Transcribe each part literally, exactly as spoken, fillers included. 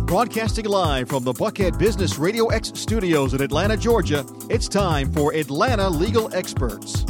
Broadcasting live from the Buckhead Business Radio X studios in Atlanta, Georgia, it's time for Atlanta Legal Experts.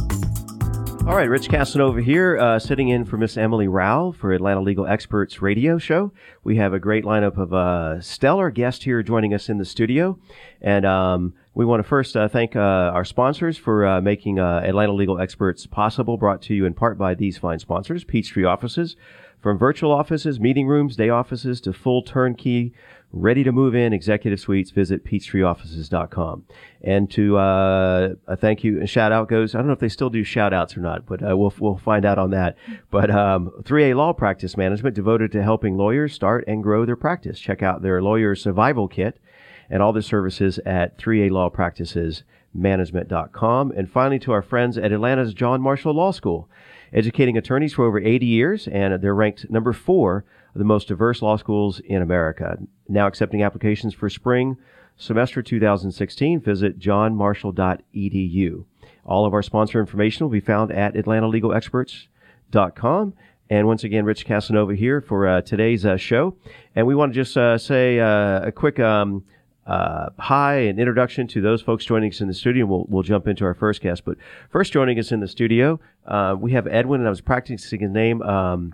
All right, Rich Casanova here, uh, sitting in for Miss Emily Rowell for Atlanta Legal Experts radio show. We have a great lineup of uh, stellar guests here joining us in the studio. And um, we want to first uh, thank uh, our sponsors for uh, making uh, Atlanta Legal Experts possible, brought to you in part by these fine sponsors, Peachtree Offices. From virtual offices, meeting rooms, day offices, to full turnkey, ready to move in executive suites, visit peachtree offices dot com. And to uh, a thank you and shout out goes, I don't know if they still do shout outs or not, but uh, we'll we'll find out on that. But um, three A Law Practice Management, devoted to helping lawyers start and grow their practice. Check out their Lawyer Survival Kit and all their services at three A law practices management dot com. And finally, to our friends at Atlanta's John Marshall Law School, educating attorneys for over eighty years, and they're ranked number four of the most diverse law schools in America. Now accepting applications for spring semester two thousand sixteen. Visit john marshall dot e d u. All of our sponsor information will be found at atlanta legal experts dot com. And once again, Rich Casanova here for uh, today's uh, show. And we want to just uh, say uh, a quick um, uh, hi and introduction to those folks joining us in the studio. We'll, we'll jump into our first guest. But first joining us in the studio, uh, we have Edwin, and I was practicing his name, um,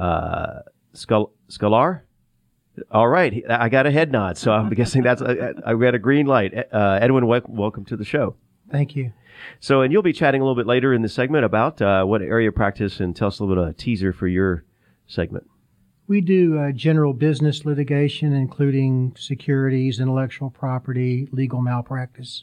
uh, Scal- Scalar. All right. I got a head nod, so I'm guessing that's, I, I got a green light. Uh, Edwin, wel- welcome to the show. Thank you. So, and you'll be chatting a little bit later in the segment about uh, what area of practice, and tell us a little bit of a teaser for your segment. We do uh, general business litigation, including securities, intellectual property, legal malpractice.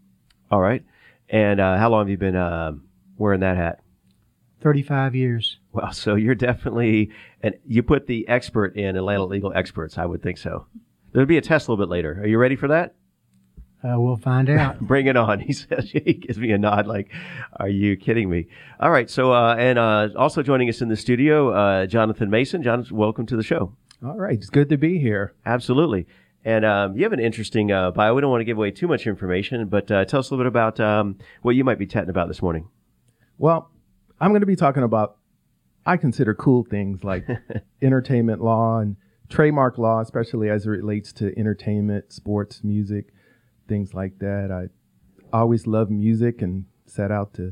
All right. And uh, how long have you been uh, wearing that hat? thirty-five years. Well, so you're definitely, and you put the expert in Atlanta Legal Experts, I would think so. There'll be a test a little bit later. Are you ready for that? Uh, we'll find out. Bring it on. He says, he gives me a nod like, are you kidding me? All right. So, uh, and uh, also joining us in the studio, uh, Jonathan Mason. Jonathan, welcome to the show. All right. It's good to be here. Absolutely. And um, you have an interesting uh, bio. We don't want to give away too much information, but uh, tell us a little bit about um, what you might be chatting about this morning. Well, I'm going to be talking about, I consider cool things like entertainment law and trademark law, especially as it relates to entertainment, sports, music, things like that. I always loved music and set out to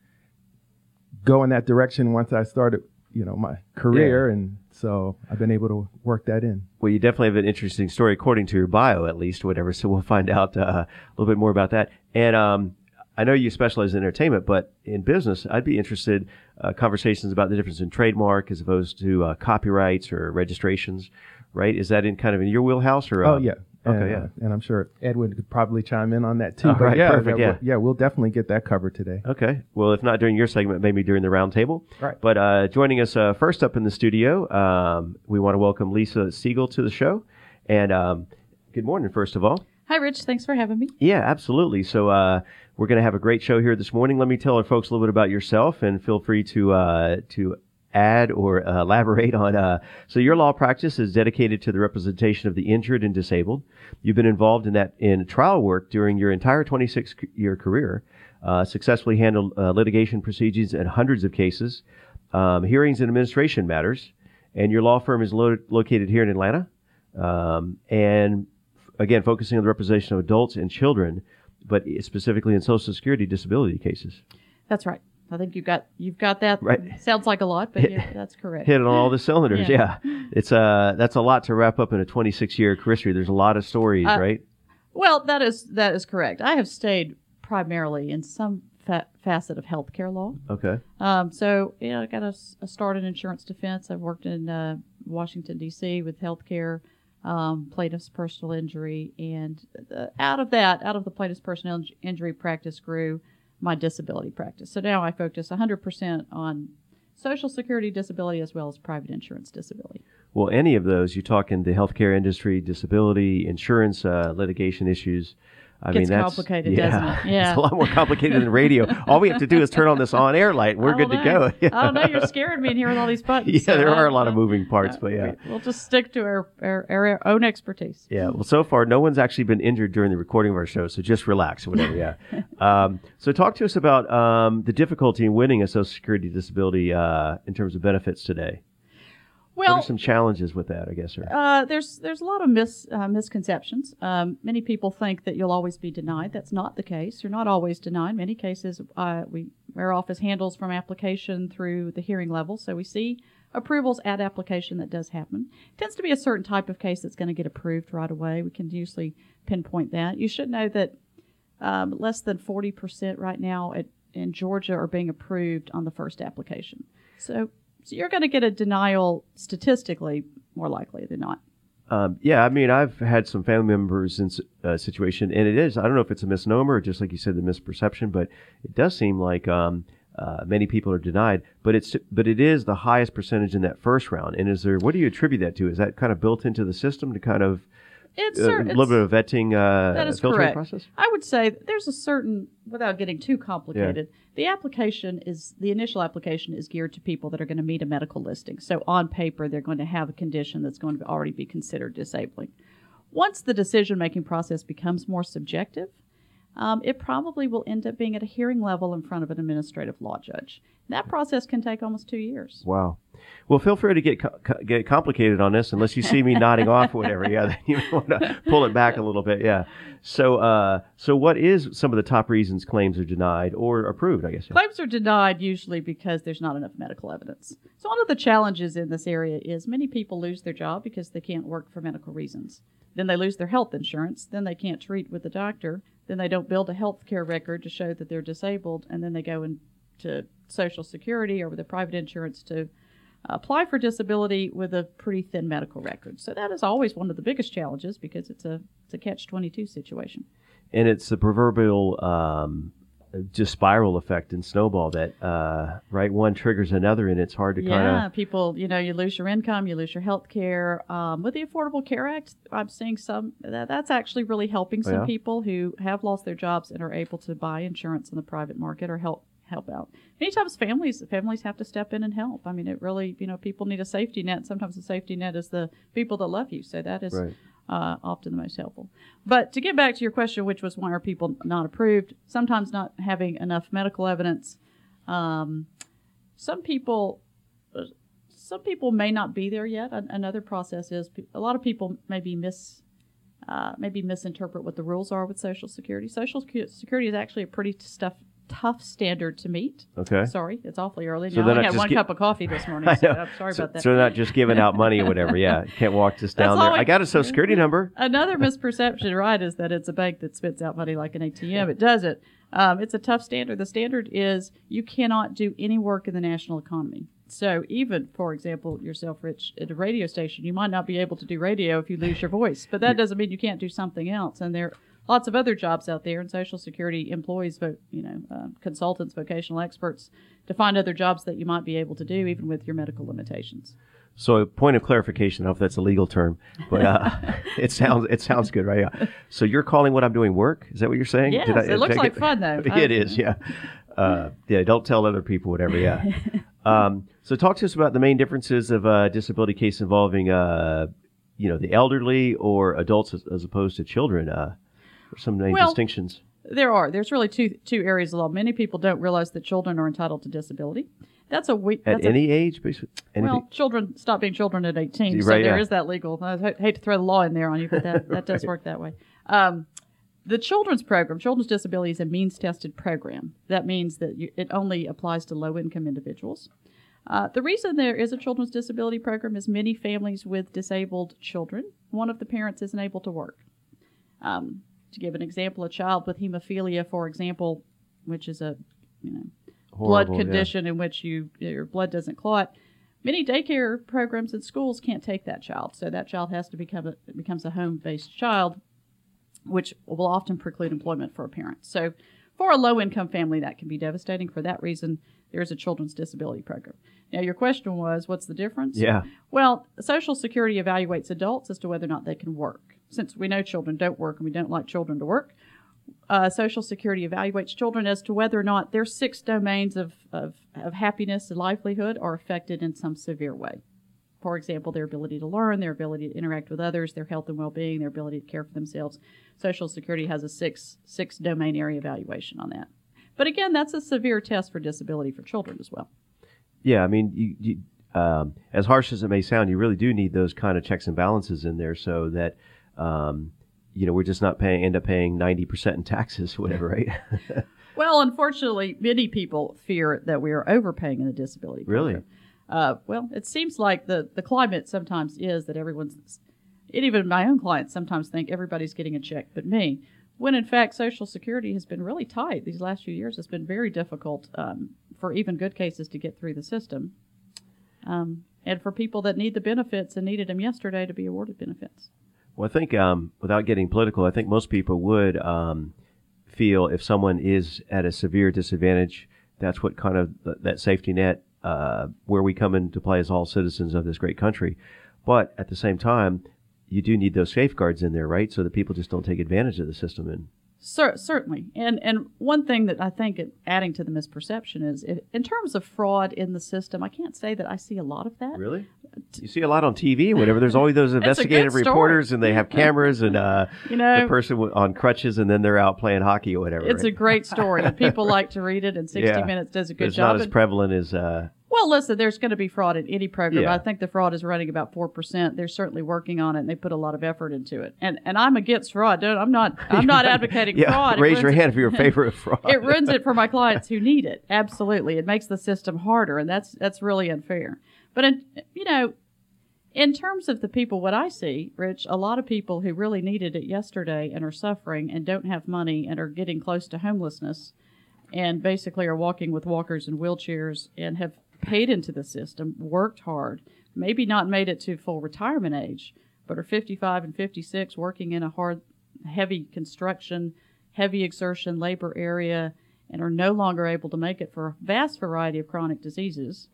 go in that direction once I started, you know, my career. Yeah. And so I've been able to work that in. Well, you definitely have an interesting story, according to your bio, at least, whatever. So we'll find out uh, a little bit more about that. And um, I know you specialize in entertainment, but in business, I'd be interested uh, conversations about the difference in trademark as opposed to uh, copyrights or registrations, right? Is that in kind of in your wheelhouse? Or uh, oh, yeah. Okay, and, yeah. Uh, and I'm sure Edwin could probably chime in on that too. Oh, but right, yeah, perfect, yeah, yeah. We'll, yeah, we'll definitely get that covered today. Okay. Well, if not during your segment, maybe during the round table. Right. But uh, joining us uh, first up in the studio, um, we want to welcome Lisa Siegel to the show. And um, good morning, first of all. Hi, Rich. Thanks for having me. Yeah, absolutely. So uh, we're going to have a great show here this morning. Let me tell our folks a little bit about yourself, and feel free to uh, to add or uh, elaborate on. Uh, so your law practice is dedicated to the representation of the injured and disabled. You've been involved in that in trial work during your entire twenty-six year career, uh, successfully handled uh, litigation proceedings in hundreds of cases, um, hearings and administration matters, and your law firm is lo- located here in Atlanta, um, and again, focusing on the representation of adults and children, but specifically in Social Security disability cases. That's right. I think you've got you've got that. Right. Sounds like a lot, but yeah, that's correct. Hit on all the cylinders. Yeah, yeah. It's uh that's a lot to wrap up in a twenty-six year history. There's a lot of stories, uh, right? Well, that is that is correct. I have stayed primarily in some fa- facet of healthcare law. Okay. Um. So yeah, I got a, a start in insurance defense. I've worked in uh, Washington D C with healthcare, um, plaintiff's personal injury, and the, out of that, out of the plaintiff's personal injury practice grew my disability practice. So now I focus one hundred percent on Social Security disability as well as private insurance disability. Well, any of those, you talk in the healthcare industry, disability, insurance, uh, litigation issues. I Gets mean, that's complicated, yeah, doesn't it? Yeah. It's a lot more complicated than radio. All we have to do is turn on this on-air light, and we're good know. to go. I don't know. You're scaring me in here with all these buttons. Yeah, so there I, are a lot I, of moving parts, uh, but yeah. We'll just stick to our, our, our own expertise. Yeah, well, so far, no one's actually been injured during the recording of our show, so just relax or whatever, yeah. um, so talk to us about um, the difficulty in winning a Social Security disability uh, in terms of benefits today. Well, what are some challenges with that, I guess? Sir? Uh, there's there's a lot of mis, uh, misconceptions. Um, many people think that you'll always be denied. That's not the case. You're not always denied. In many cases, uh, we our office handles from application through the hearing level, so we see approvals at application. That does happen. It tends to be a certain type of case that's going to get approved right away. We can usually pinpoint that. You should know that um, less than forty percent right now at, in Georgia are being approved on the first application. So. So you're going to get a denial statistically more likely than not. Um, yeah, I mean, I've had some family members in a uh, situation, and it is, I don't know if it's a misnomer or just like you said, the misperception, but it does seem like um, uh, many people are denied, but it's but it is the highest percentage in that first round. And is there, what do you attribute that to? Is that kind of built into the system to kind of It's uh, cer- a little bit of vetting uh, that is filtering correct. process? I would say that there's a certain, without getting too complicated, the application is, the initial application is geared to people that are going to meet a medical listing. So on paper, they're going to have a condition that's going to already be considered disabling. Once the decision-making process becomes more subjective, um, it probably will end up being at a hearing level in front of an administrative law judge. That process can take almost two years. Wow. Well, feel free to get co- get complicated on this, unless you see me nodding off or whatever. Yeah, then you want to pull it back a little bit. Yeah. So, uh, so what is some of the top reasons claims are denied or approved? I guess. Claims are denied usually because there's not enough medical evidence. So one of the challenges in this area is many people lose their job because they can't work for medical reasons. Then they lose their health insurance. Then they can't treat with the doctor. Then they don't build a health care record to show that they're disabled. And then they go into Social Security or with a private insurance to apply for disability with a pretty thin medical record. So that is always one of the biggest challenges because it's a it's a catch twenty-two situation. And it's the proverbial um, just spiral effect and snowball that, uh, right, one triggers another, and it's hard to yeah, kind of... Yeah, people, you know, you lose your income, you lose your health care. Um, with the Affordable Care Act, I'm seeing some, that, that's actually really helping some yeah. people who have lost their jobs and are able to buy insurance in the private market or help help out. Many times families families have to step in and help. I mean, it really, you know, people need a safety net. Sometimes the safety net is the people that love you. So that is right. uh, often the most helpful. But to get back to your question, which was why are people not approved? Sometimes not having enough medical evidence. Um, some people some people may not be there yet. Another process is a lot of people maybe miss uh, maybe misinterpret what the rules are with Social Security. Social Security is actually a pretty tough tough standard to meet. Okay. Sorry, it's awfully early. So now. I only not had just one gi- cup of coffee this morning, so I'm sorry so, about that. So they're not just giving out money or whatever. Yeah, you can't walk this down That's there. all we- I got a Social Security number. Another misperception, right, is that it's a bank that spits out money like an A T M. It doesn't. Um, it's a tough standard. The standard is you cannot do any work in the national economy. So even, for example, yourself, Rich, at a radio station, you might not be able to do radio if you lose your voice, but that doesn't mean you can't do something else. And there lots of other jobs out there, and Social Security employs, you know, uh, consultants, vocational experts, to find other jobs that you might be able to do, even with your medical limitations. So, a point of clarification, I don't know if that's a legal term, but uh, it sounds it sounds good, right? Yeah. So, you're calling what I'm doing work? Is that what you're saying? Yes, Did I, it looks did I like get, fun, though. It is, yeah. Uh, yeah, don't tell other people, whatever, yeah. um, so, talk to us about the main differences of a disability case involving, uh, you know, the elderly or adults as, as opposed to children. Uh, Some main well, distinctions. There are. There's really two two areas of law. Many people don't realize that children are entitled to disability. That's a weak. At any a, age, basically. Any well, children stop being children at eighteen, so right, there yeah. is that legal. I h- hate to throw the law in there on you, but that, that does work that way. Um, the children's program, Children's Disability, is a means-tested program. That means that you, it only applies to low-income individuals. Uh, the reason there is a children's disability program is many families with disabled children, one of the parents isn't able to work. Um, To give an example, a child with hemophilia, for example, which is a you know Horrible, blood condition yeah. in which you your blood doesn't clot, many daycare programs and schools can't take that child, so that child has to become a becomes a home-based child, which will often preclude employment for a parent. So, for a low-income family, that can be devastating. For that reason, there is a children's disability program. Now, your question was, what's the difference? Yeah. Well, Social Security evaluates adults as to whether or not they can work. Since we know children don't work and we don't like children to work, uh, Social Security evaluates children as to whether or not their six domains of, of, of happiness and livelihood are affected in some severe way. For example, their ability to learn, their ability to interact with others, their health and well-being, their ability to care for themselves. Social Security has a six six domain area evaluation on that. But again, that's a severe test for disability for children as well. Yeah, I mean, you, you, um, as harsh as it may sound, you really do need those kind of checks and balances in there so that, um, you know, we're just not paying, end up paying ninety percent in taxes, whatever, right? Well, unfortunately, many people fear that we are overpaying in the disability program. Really? Uh, well, it seems like the, the climate sometimes is that everyone's, and even my own clients sometimes think everybody's getting a check but me, when in fact Social Security has been really tight these last few years. It's been very difficult um, for even good cases to get through the system, um, and for people that need the benefits and needed them yesterday to be awarded benefits. Well, I think um, without getting political, I think most people would um, feel if someone is at a severe disadvantage, that's what kind of th- that safety net uh, where we come into play as all citizens of this great country. But at the same time, you do need those safeguards in there, right? So that people just don't take advantage of the system. And Cer- certainly. And and one thing that I think it, adding to the misperception is it, in terms of fraud in the system, I can't say that I see a lot of that. really, you see a lot on T V, whatever. There's always those investigative story. reporters, and they have cameras, and uh, You know, the person w- on crutches, and then they're out playing hockey or whatever. it's right? a great story, and people like to read it, and sixty Yeah. minutes does a But good it's job. not as And- prevalent as. Uh, Well, listen, there's going to be fraud in any program. Yeah. I think the fraud is running about four percent. They're certainly working on it, and they put a lot of effort into it. And and I'm against fraud. Don't, I'm not I'm not advocating yeah, fraud. It raise your ruins hand if you're in favor of fraud. It, it ruins it for my clients who need it. Absolutely. It makes the system harder, and that's that's really unfair. But, in, you know, in terms of the people, what I see, Rich, a lot of people who really needed it yesterday and are suffering and don't have money and are getting close to homelessness and basically are walking with walkers and wheelchairs and have paid into the system, worked hard, maybe not made it to full retirement age, but are fifty-five and fifty-six working in a hard, heavy construction, heavy exertion labor area, and are no longer able to make it for a vast variety of chronic diseases,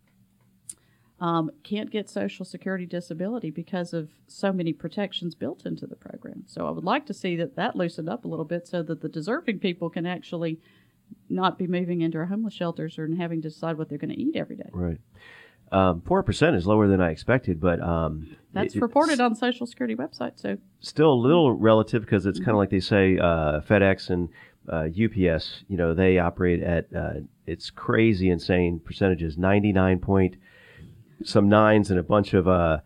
um, can't get Social Security disability because of so many protections built into the program. So I would like to see that that loosened up a little bit so that the deserving people can actually not be moving into our homeless shelters or having to decide what they're going to eat every day. Right. Um, four percent is lower than I expected, but um, That's it- reported it's on the Social Security website. So still a little relative because it's kind of like they say uh, FedEx and uh, U P S. You know, they operate at uh, it's crazy, insane percentages, ninety-nine point some nines and a bunch of uh,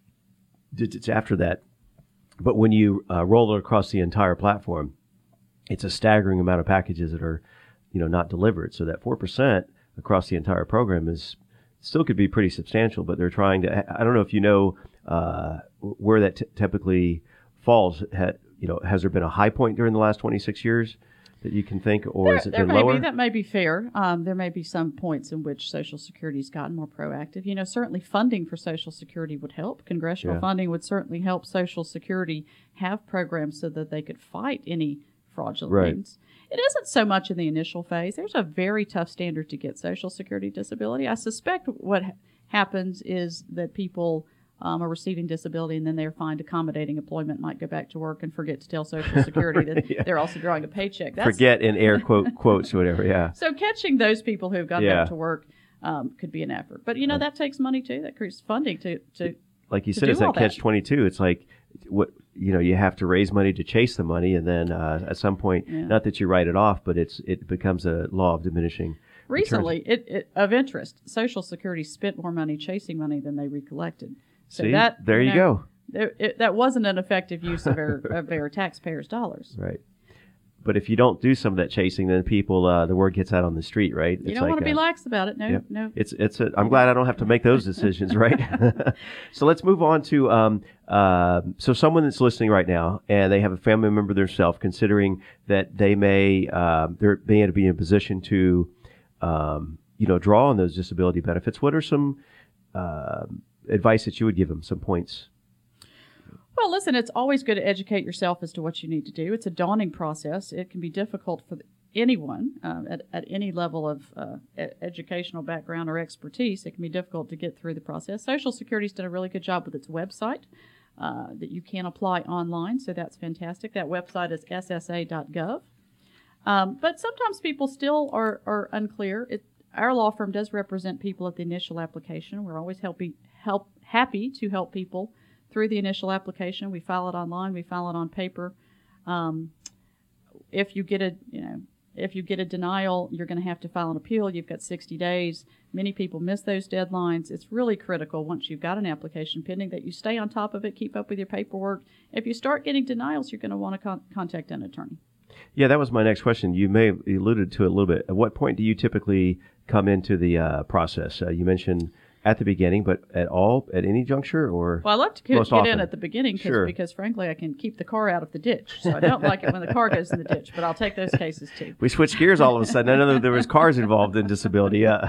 digits after that. But when you uh, roll it across the entire platform, it's a staggering amount of packages that are, you know, not delivered. So that four percent across the entire program is still could be pretty substantial, but they're trying to, I don't know if you know uh, where that t- typically falls. Ha, you know, has there been a high point during the last twenty-six years that you can think, or there, has it there been may lower? be, that may be fair. Um, there may be some points in which Social Security's gotten more proactive. You know, certainly funding for Social Security would help. Congressional Yeah. funding would certainly help Social Security have programs so that they could fight any fraudulent Right. means. It isn't so much in the initial phase. There's a very tough standard to get Social Security disability. I suspect what ha- happens is that people um, are receiving disability and then they're find accommodating employment, might go back to work and forget to tell Social Security that Yeah. they're also drawing a paycheck. That's, Forget in air quote quotes or whatever. Yeah. So catching those people who've gone Yeah. back to work um, could be an effort. But, you know, that takes money, too. That creates funding to, to Like you to said, do it's all that that. catch twenty-two. It's like, what, you know, you have to raise money to chase the money. And then uh, at some point, Yeah. not that you write it off, but it's it becomes a law of diminishing. Recently, it, it of interest, Social Security spent more money chasing money than they recollected. So See, that there you know, go. There, it, that wasn't an effective use of our, of our taxpayers' dollars. Right. But if you don't do some of that chasing, then people, uh, the word gets out on the street, right? You don't want to be lax about it. No, Yep. no. It's it's. A, I'm glad I don't have to make those decisions, right? So let's move on to um, uh, so someone that's listening right now, and they have a family member themselves, considering that they may uh, they're being to be in a position to, um, you know, draw on those disability benefits. What are some uh, advice that you would give them? Some points. Well, listen, it's always good to educate yourself as to what you need to do. It's a daunting process. It can be difficult for anyone uh, at, at any level of uh, e- educational background or expertise. It can be difficult to get through the process. Social Security's done a really good job with its website uh, that you can apply online, so that's fantastic. That website is s s a dot gov. Um, but sometimes people still are, are unclear. It, our law firm does represent people at the initial application. We're always helping, help, happy to help people through the initial application. We file it online. We file it on paper. Um, if you get a, you know, If you get a denial, you're going to have to file an appeal. You've got sixty days. Many people miss those deadlines. It's really critical once you've got an application pending that you stay on top of it, keep up with your paperwork. If you start getting denials, you're going to want to con- contact an attorney. Yeah, that was my next question. You may have alluded to it a little bit. At what point do you typically come into the uh, process? Uh, you mentioned at the beginning, but at all, at any juncture, or well, I love to get, most get often? in at the beginning Sure. because, frankly, I can keep the car out of the ditch. So I don't like it when the car goes in the ditch, but I'll take those cases too. We switched gears all of a sudden. I know that there was cars involved in disability. Yeah.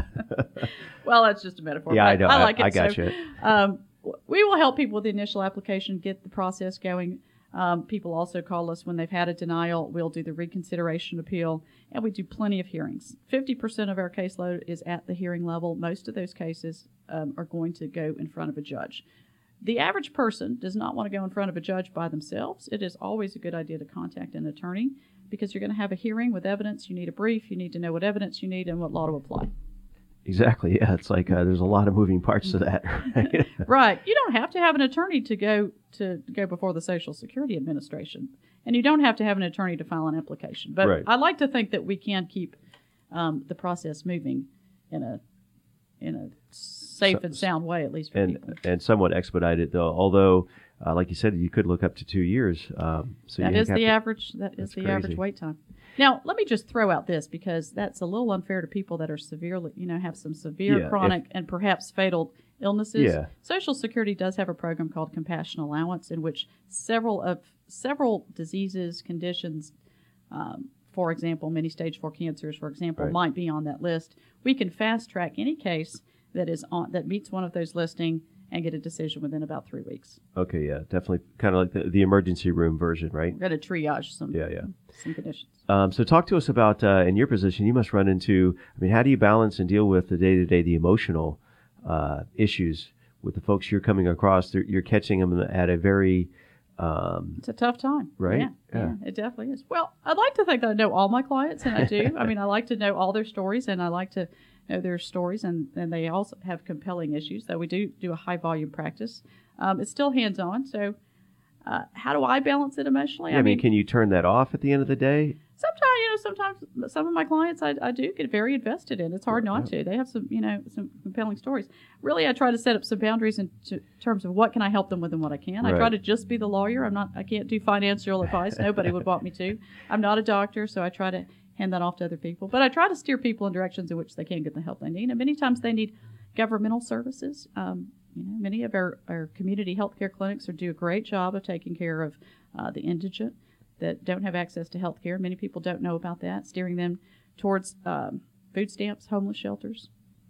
Well, that's just a metaphor. Yeah, but I know. I like I, it. I got so, you. Um, we will help people with the initial application, get the process going. Um, people also call us when they've had a denial. We'll do the reconsideration appeal, and we do plenty of hearings. fifty percent of our caseload is at the hearing level. Most of those cases um, are going to go in front of a judge. The average person does not want to go in front of a judge by themselves. It is always a good idea to contact an attorney because you're going to have a hearing with evidence. You need a brief. You need to know what evidence you need and what law to apply. Exactly. Yeah, it's like uh, there's a lot of moving parts to that. Right? Right. You don't have to have an attorney to go to go before the Social Security Administration, and you don't have to have an attorney to file an application. But Right. I like to think that we can keep um, the process moving in a in a safe So- and sound way, at least for and people. and somewhat expedited though. Although, uh, like you said, you could look up to two years. Um, so That you is have the to- average. That is That's the crazy. average wait time. Now, let me just throw out this because that's a little unfair to people that are severely, you know, have some severe Yeah, if- chronic and perhaps fatal illnesses. Yeah. Social Security does have a program called Compassion Allowance, in which several of several diseases, conditions, um, for example, many stage four cancers, for example, Right. might be on that list. We can fast track any case that is on that meets one of those listing and get a decision within about three weeks. Okay, yeah, definitely, kind of like the, the emergency room version, right? We're going to triage some Yeah, yeah. some conditions. Um, so talk to us about, uh, in your position, you must run into, I mean, how do you balance and deal with the day-to-day, the emotional uh, issues with the folks you're coming across? They're, you're catching them at a very, um, It's a tough time. Right? Yeah, Yeah. yeah, it definitely is. Well, I'd like to think that I know all my clients, and I do. I mean, I like to know all their stories, and I like to know their stories, and, and they also have compelling issues, though we do do a high-volume practice. Um, it's still hands-on, so uh, how do I balance it emotionally? yeah, I mean, can you turn that off at the end of the day? Sometimes, you know, sometimes some of my clients I, I do get very invested in. It's hard not to. They have some, you know, some compelling stories. Really, I try to set up some boundaries in t- terms of what can I help them with and what I can. I try Right. to just be the lawyer. I'm not. I can't do financial advice. Nobody would want me to. I'm not a doctor, so I try to hand that off to other people. But I try to steer people in directions in which they can get the help they need. And many times they need governmental services. Um, you know, many of our, our community health care clinics are, do a great job of taking care of uh, the indigent that don't have access to health care. Many people don't know about that, steering them towards um, food stamps, homeless shelters.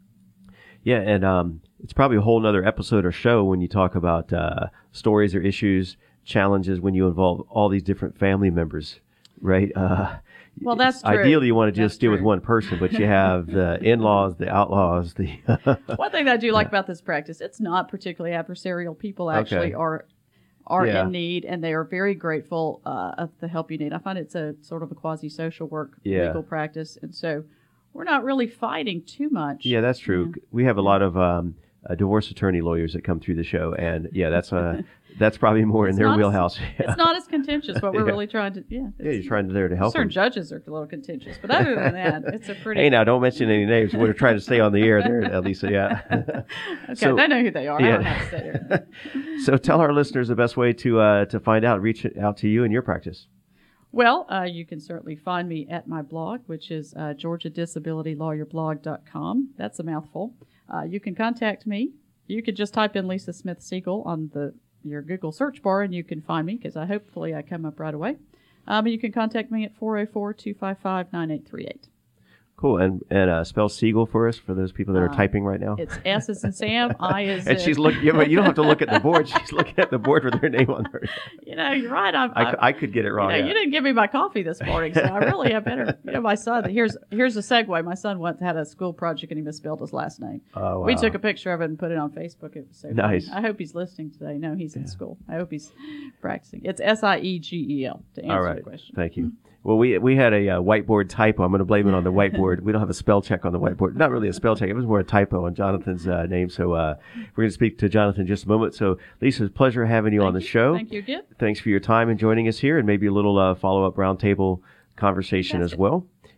Yeah, and um, it's probably a whole nother episode or show when you talk about uh, stories or issues, challenges when you involve all these different family members, right? Uh, Well, that's true. Ideally, you want to just That's deal with true. one person, but you have the in-laws, the outlaws, the One thing that I do like about this practice, it's not particularly adversarial. People actually Okay. are are Yeah. in need, and they are very grateful uh, of the help you need. I find it's a sort of a quasi-social work Yeah. legal practice, and so we're not really fighting too much. Yeah, that's true. Yeah. We have a lot of um, uh, divorce attorney lawyers that come through the show, and yeah, that's uh, that's probably more in It's their not as- wheelhouse. Yeah. It's not as contentious, but we're Yeah. really trying to, yeah. Yeah, it's- you're trying to there to help Certain them. judges are a little contentious, but other than that, it's a pretty. Hey, now don't mention any names. We're trying to stay on the air there, Lisa. Yeah. okay, so- they know who they are. yeah. I don't have to say it. So tell our listeners the best way to uh, to find out, reach out to you in your practice. Well, uh, you can certainly find me at my blog, which is uh, georgia disability lawyer blog dot com. That's a mouthful. Uh, you can contact me. You could just type in Lisa Smith Siegel on the your Google search bar, and you can find me because I hopefully I come up right away. Um, and you can contact me at four oh four, two five five, nine eight three eight. Cool. And and uh, spell Siegel for us for those people that are Uh, typing right now. It's S as in Sam, I as And in- she's looking. Yeah, but you don't have to look at the board. She's looking at the board with her name on there. You know, you're right. I'm, I, I'm, cou- I could get it wrong. You know, yeah. you didn't give me my coffee this morning, so I really have better. You know, my son. Here's here's a segue. My son once had a school project and he misspelled his last name. Oh, wow. We took a picture of it and put it on Facebook. It was so Nice. funny. I hope he's listening today. No, he's in school. I hope he's practicing. It's S I E G E L to answer All right. the question. Thank you. Well, we we had a uh, whiteboard typo. I'm going to blame it on the whiteboard. We don't have a spell check on the whiteboard. Not really a spell check. It was more a typo on Jonathan's uh, name. So uh, we're going to speak to Jonathan in just a moment. So, Lisa, it's a pleasure having you Thank on the you. show. Thank you again. Thanks for your time and joining us here, and maybe a little uh, follow-up roundtable conversation That's as it. well.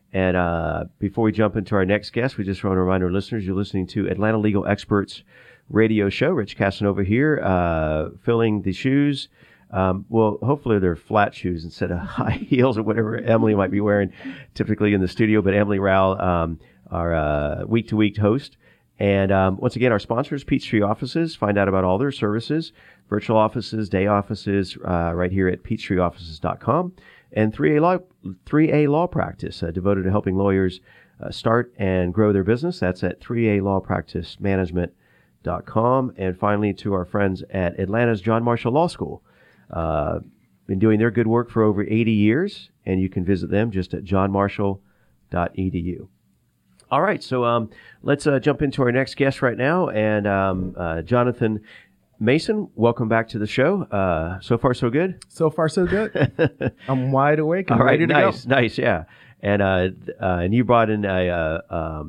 And uh, before we jump into our next guest, we just want to remind our listeners you're listening to Atlanta Legal Experts Radio Show. Rich Casanova here, uh, filling the shoes. Um, well, hopefully they're flat shoes instead of high heels or whatever Emily might be wearing typically in the studio. But Emily Rowell, um, our uh, week-to-week host. And um, once again, our sponsors, Peachtree Offices. Find out about all their services, virtual offices, day offices, uh, right here at peachtree offices dot com. And three A Law, three A Law Practice, uh, devoted to helping lawyers uh, start and grow their business. That's at three A Law Practice Management dot com. And finally, to our friends at Atlanta's John Marshall Law School. Uh, been doing their good work for over eighty years, and you can visit them just at john marshall dot e d u. All right, so um, let's uh, jump into our next guest right now. And um, uh, Jonathan Mason, welcome back to the show. Uh, so far, so good? So far, so good. I'm wide awake and All right, ready to nice, go. nice, yeah. And uh, uh, and you brought in a uh, um,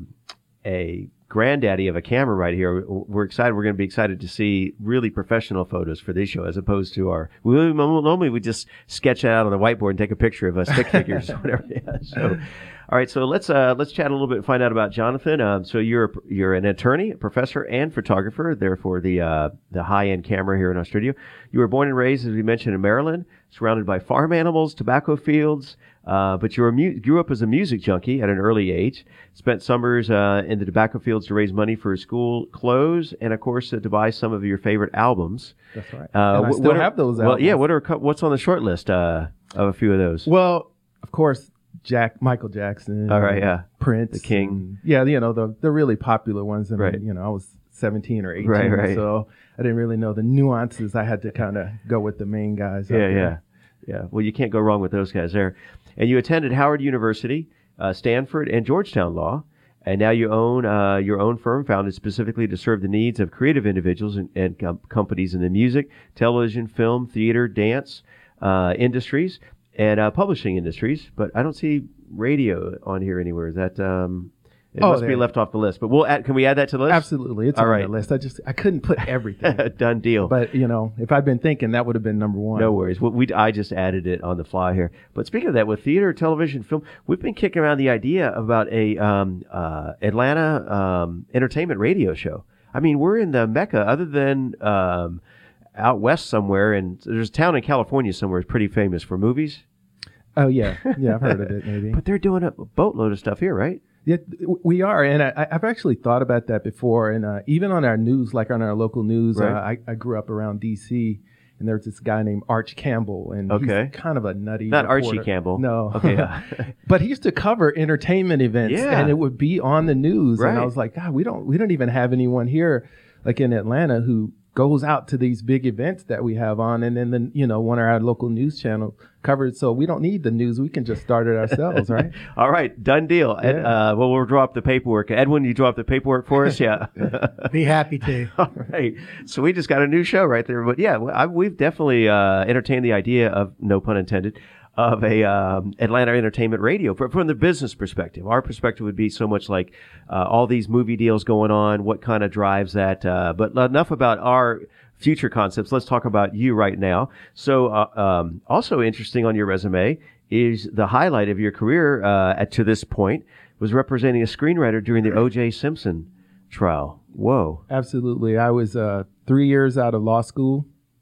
a granddaddy of a camera right here. We're excited. We're going to be excited to see really professional photos for this show, as opposed to our. We normally we just sketch it out on the whiteboard and take a picture of us stick figures, whatever. Yeah, so. All right, so let's uh, let's chat a little bit and find out about Jonathan. Um, so you're you're an attorney, a professor, and photographer. Therefore, the uh, the high end camera here in our studio. You were born and raised, as we mentioned, in Maryland, surrounded by farm animals, tobacco fields. Uh, but you were mu- grew up as a music junkie at an early age. Spent summers uh, in the tobacco fields to raise money for school clothes, and of course uh, to buy some of your favorite albums. That's right. Uh, and I wh- still what are, have those well, albums. yeah. What are what's on the short list uh, of a few of those? Well, of course. Jack, Michael Jackson, all right, yeah, Prince, the King, and, yeah, you know the the really popular ones. I mean, right. You know, I was seventeen or eighteen, right, right. so I didn't really know the nuances. I had to kind of go with the main guys. Yeah, yeah, yeah. Well, you can't go wrong with those guys there. And you attended Howard University, uh, Stanford, and Georgetown Law, and now you own uh, your own firm founded specifically to serve the needs of creative individuals and, and com- companies in the music, television, film, theater, dance uh, industries. And uh, publishing industries, but I don't see radio on here anywhere. Is that um, it Oh, must be there. left off the list? But we'll add, can we add that to the list? Absolutely, it's All on right. the list. I just I couldn't put everything, Done deal. but you know, if I'd been thinking, that would have been number one. No worries. Well, we I just added it on the fly here. But speaking of that, with theater, television, film, we've been kicking around the idea about a um, uh, Atlanta um, entertainment radio show. I mean, we're in the mecca, other than um, out west somewhere, and there's a town in California somewhere that's pretty famous for movies. Oh yeah, yeah, I've heard of it. Maybe. But they're doing a boatload of stuff here, right? Yeah, we are, and I, I've actually thought about that before. And uh, even on our news, like on our local news, Right. uh, I, I grew up around D C, and there's this guy named Arch Campbell, and Okay. he's kind of a nutty. Not reporter. Archie Campbell. No. Okay. yeah. But he used to cover entertainment events, Yeah. and it would be on the news. Right. And I was like, God, we don't, we don't even have anyone here, like in Atlanta, who goes out to these big events that we have on, and then the, you know, one of our local news channel covered. So we don't need the news; we can just start it ourselves, right? All right, done deal. Ed, Yeah. uh, well, we'll draw up the paperwork. Edwin, you draw up the paperwork for us? Yeah. Be happy to. All right. So we just got a new show right there. But yeah, I, we've definitely uh, entertained the idea of, no pun intended, of a um, Atlanta entertainment radio from, from the business perspective. Our perspective would be so much like uh, all these movie deals going on, what kind of drives that. Uh, but enough about our future concepts. Let's talk about you right now. So uh, um, also interesting on your resume is the highlight of your career uh, at, to this point was representing a screenwriter during the O J Simpson trial. Whoa. Absolutely. I was uh, three years out of law school.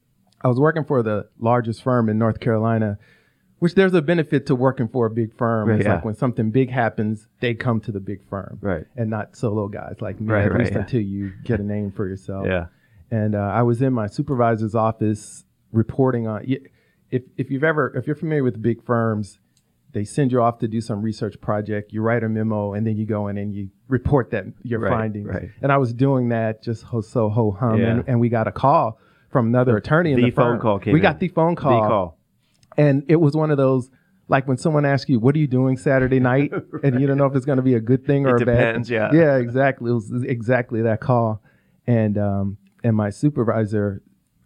I was working for the largest firm in North Carolina, which there's a benefit to working for a big firm. Right, it's yeah. like when something big happens, they come to the big firm, Right. and not solo guys like me. Right, at right, least yeah. until you get a name for yourself. Yeah. And uh, I was in my supervisor's office reporting on. y- If if you've ever if you're familiar with big firms, they send you off to do some research project. You write a memo, and then you go in and you report that your Right, findings. right. And I was doing that just ho so ho hum, Yeah. and, and we got a call from another attorney in The the phone firm. call came We in. got the phone call. The call. And it was one of those, like when someone asks you, what are you doing Saturday night? And you don't know if it's going to be a good thing or It a bad depends, thing. yeah. Yeah, exactly. It was exactly that call. And, um, and my supervisor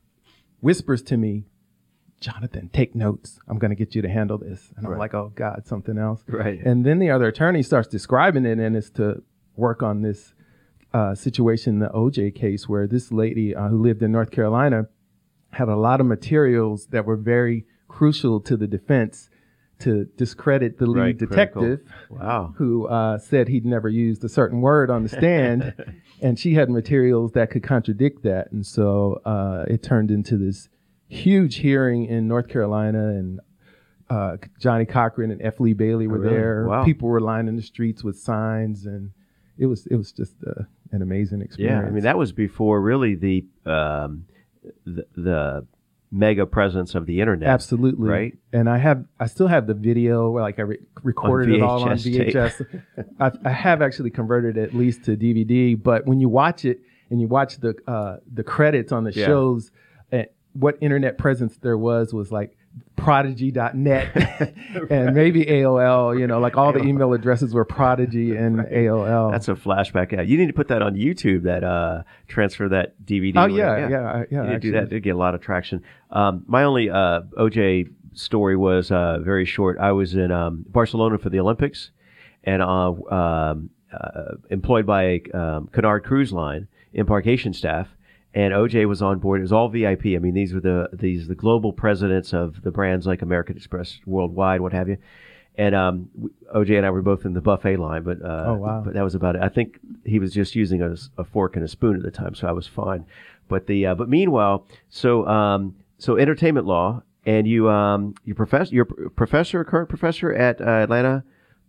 whispers to me, Jonathan, take notes. I'm going to get you to handle this. And I'm Right. like, oh God, something else. Right. And then the other attorney starts describing it, and it's to work on this uh, situation, the O J case, where this lady uh, who lived in North Carolina had a lot of materials that were very crucial to the defense to discredit the lead Right, detective, critical. Wow. who uh, said he'd never used a certain word on the stand, and she had materials that could contradict that. And so uh, it turned into this huge hearing in North Carolina, and uh, Johnny Cochran and F. Lee Bailey were Oh, really? there. Wow. People were lining the streets with signs, and it was it was just uh, an amazing experience. Yeah, I mean that was before really the um, the, the mega presence of the internet. Absolutely. Right? And I have, I still have the video where like I re- recorded it all on V H S V H S. I, I have actually converted it at least to D V D, but when you watch it and you watch the, uh, the credits on the Yeah. shows, uh, what internet presence there was was like prodigy dot net and maybe A O L, you know, like all the email addresses were Prodigy and Right. A O L. That's a flashback. Yeah, you need to put that on YouTube. That uh, transfer that D V D. Oh or yeah, whatever. yeah, yeah. You need to do actually. that. It'd get a lot of traction. Um, my only uh, O J story was uh, very short. I was in um, Barcelona for the Olympics, and uh, um, uh, employed by a um, Cunard Cruise Line embarkation staff. And O J was on board. It was all V I P. I mean, these were the these the global presidents of the brands like American Express, Worldwide, what have you. And um, O J and I were both in the buffet line, but uh, Oh, wow. but that was about it. I think he was just using a, a fork and a spoon at the time, so I was fine. But the uh, but meanwhile, so um, so entertainment law, and you um you professor you're a professor, current professor at uh, Atlanta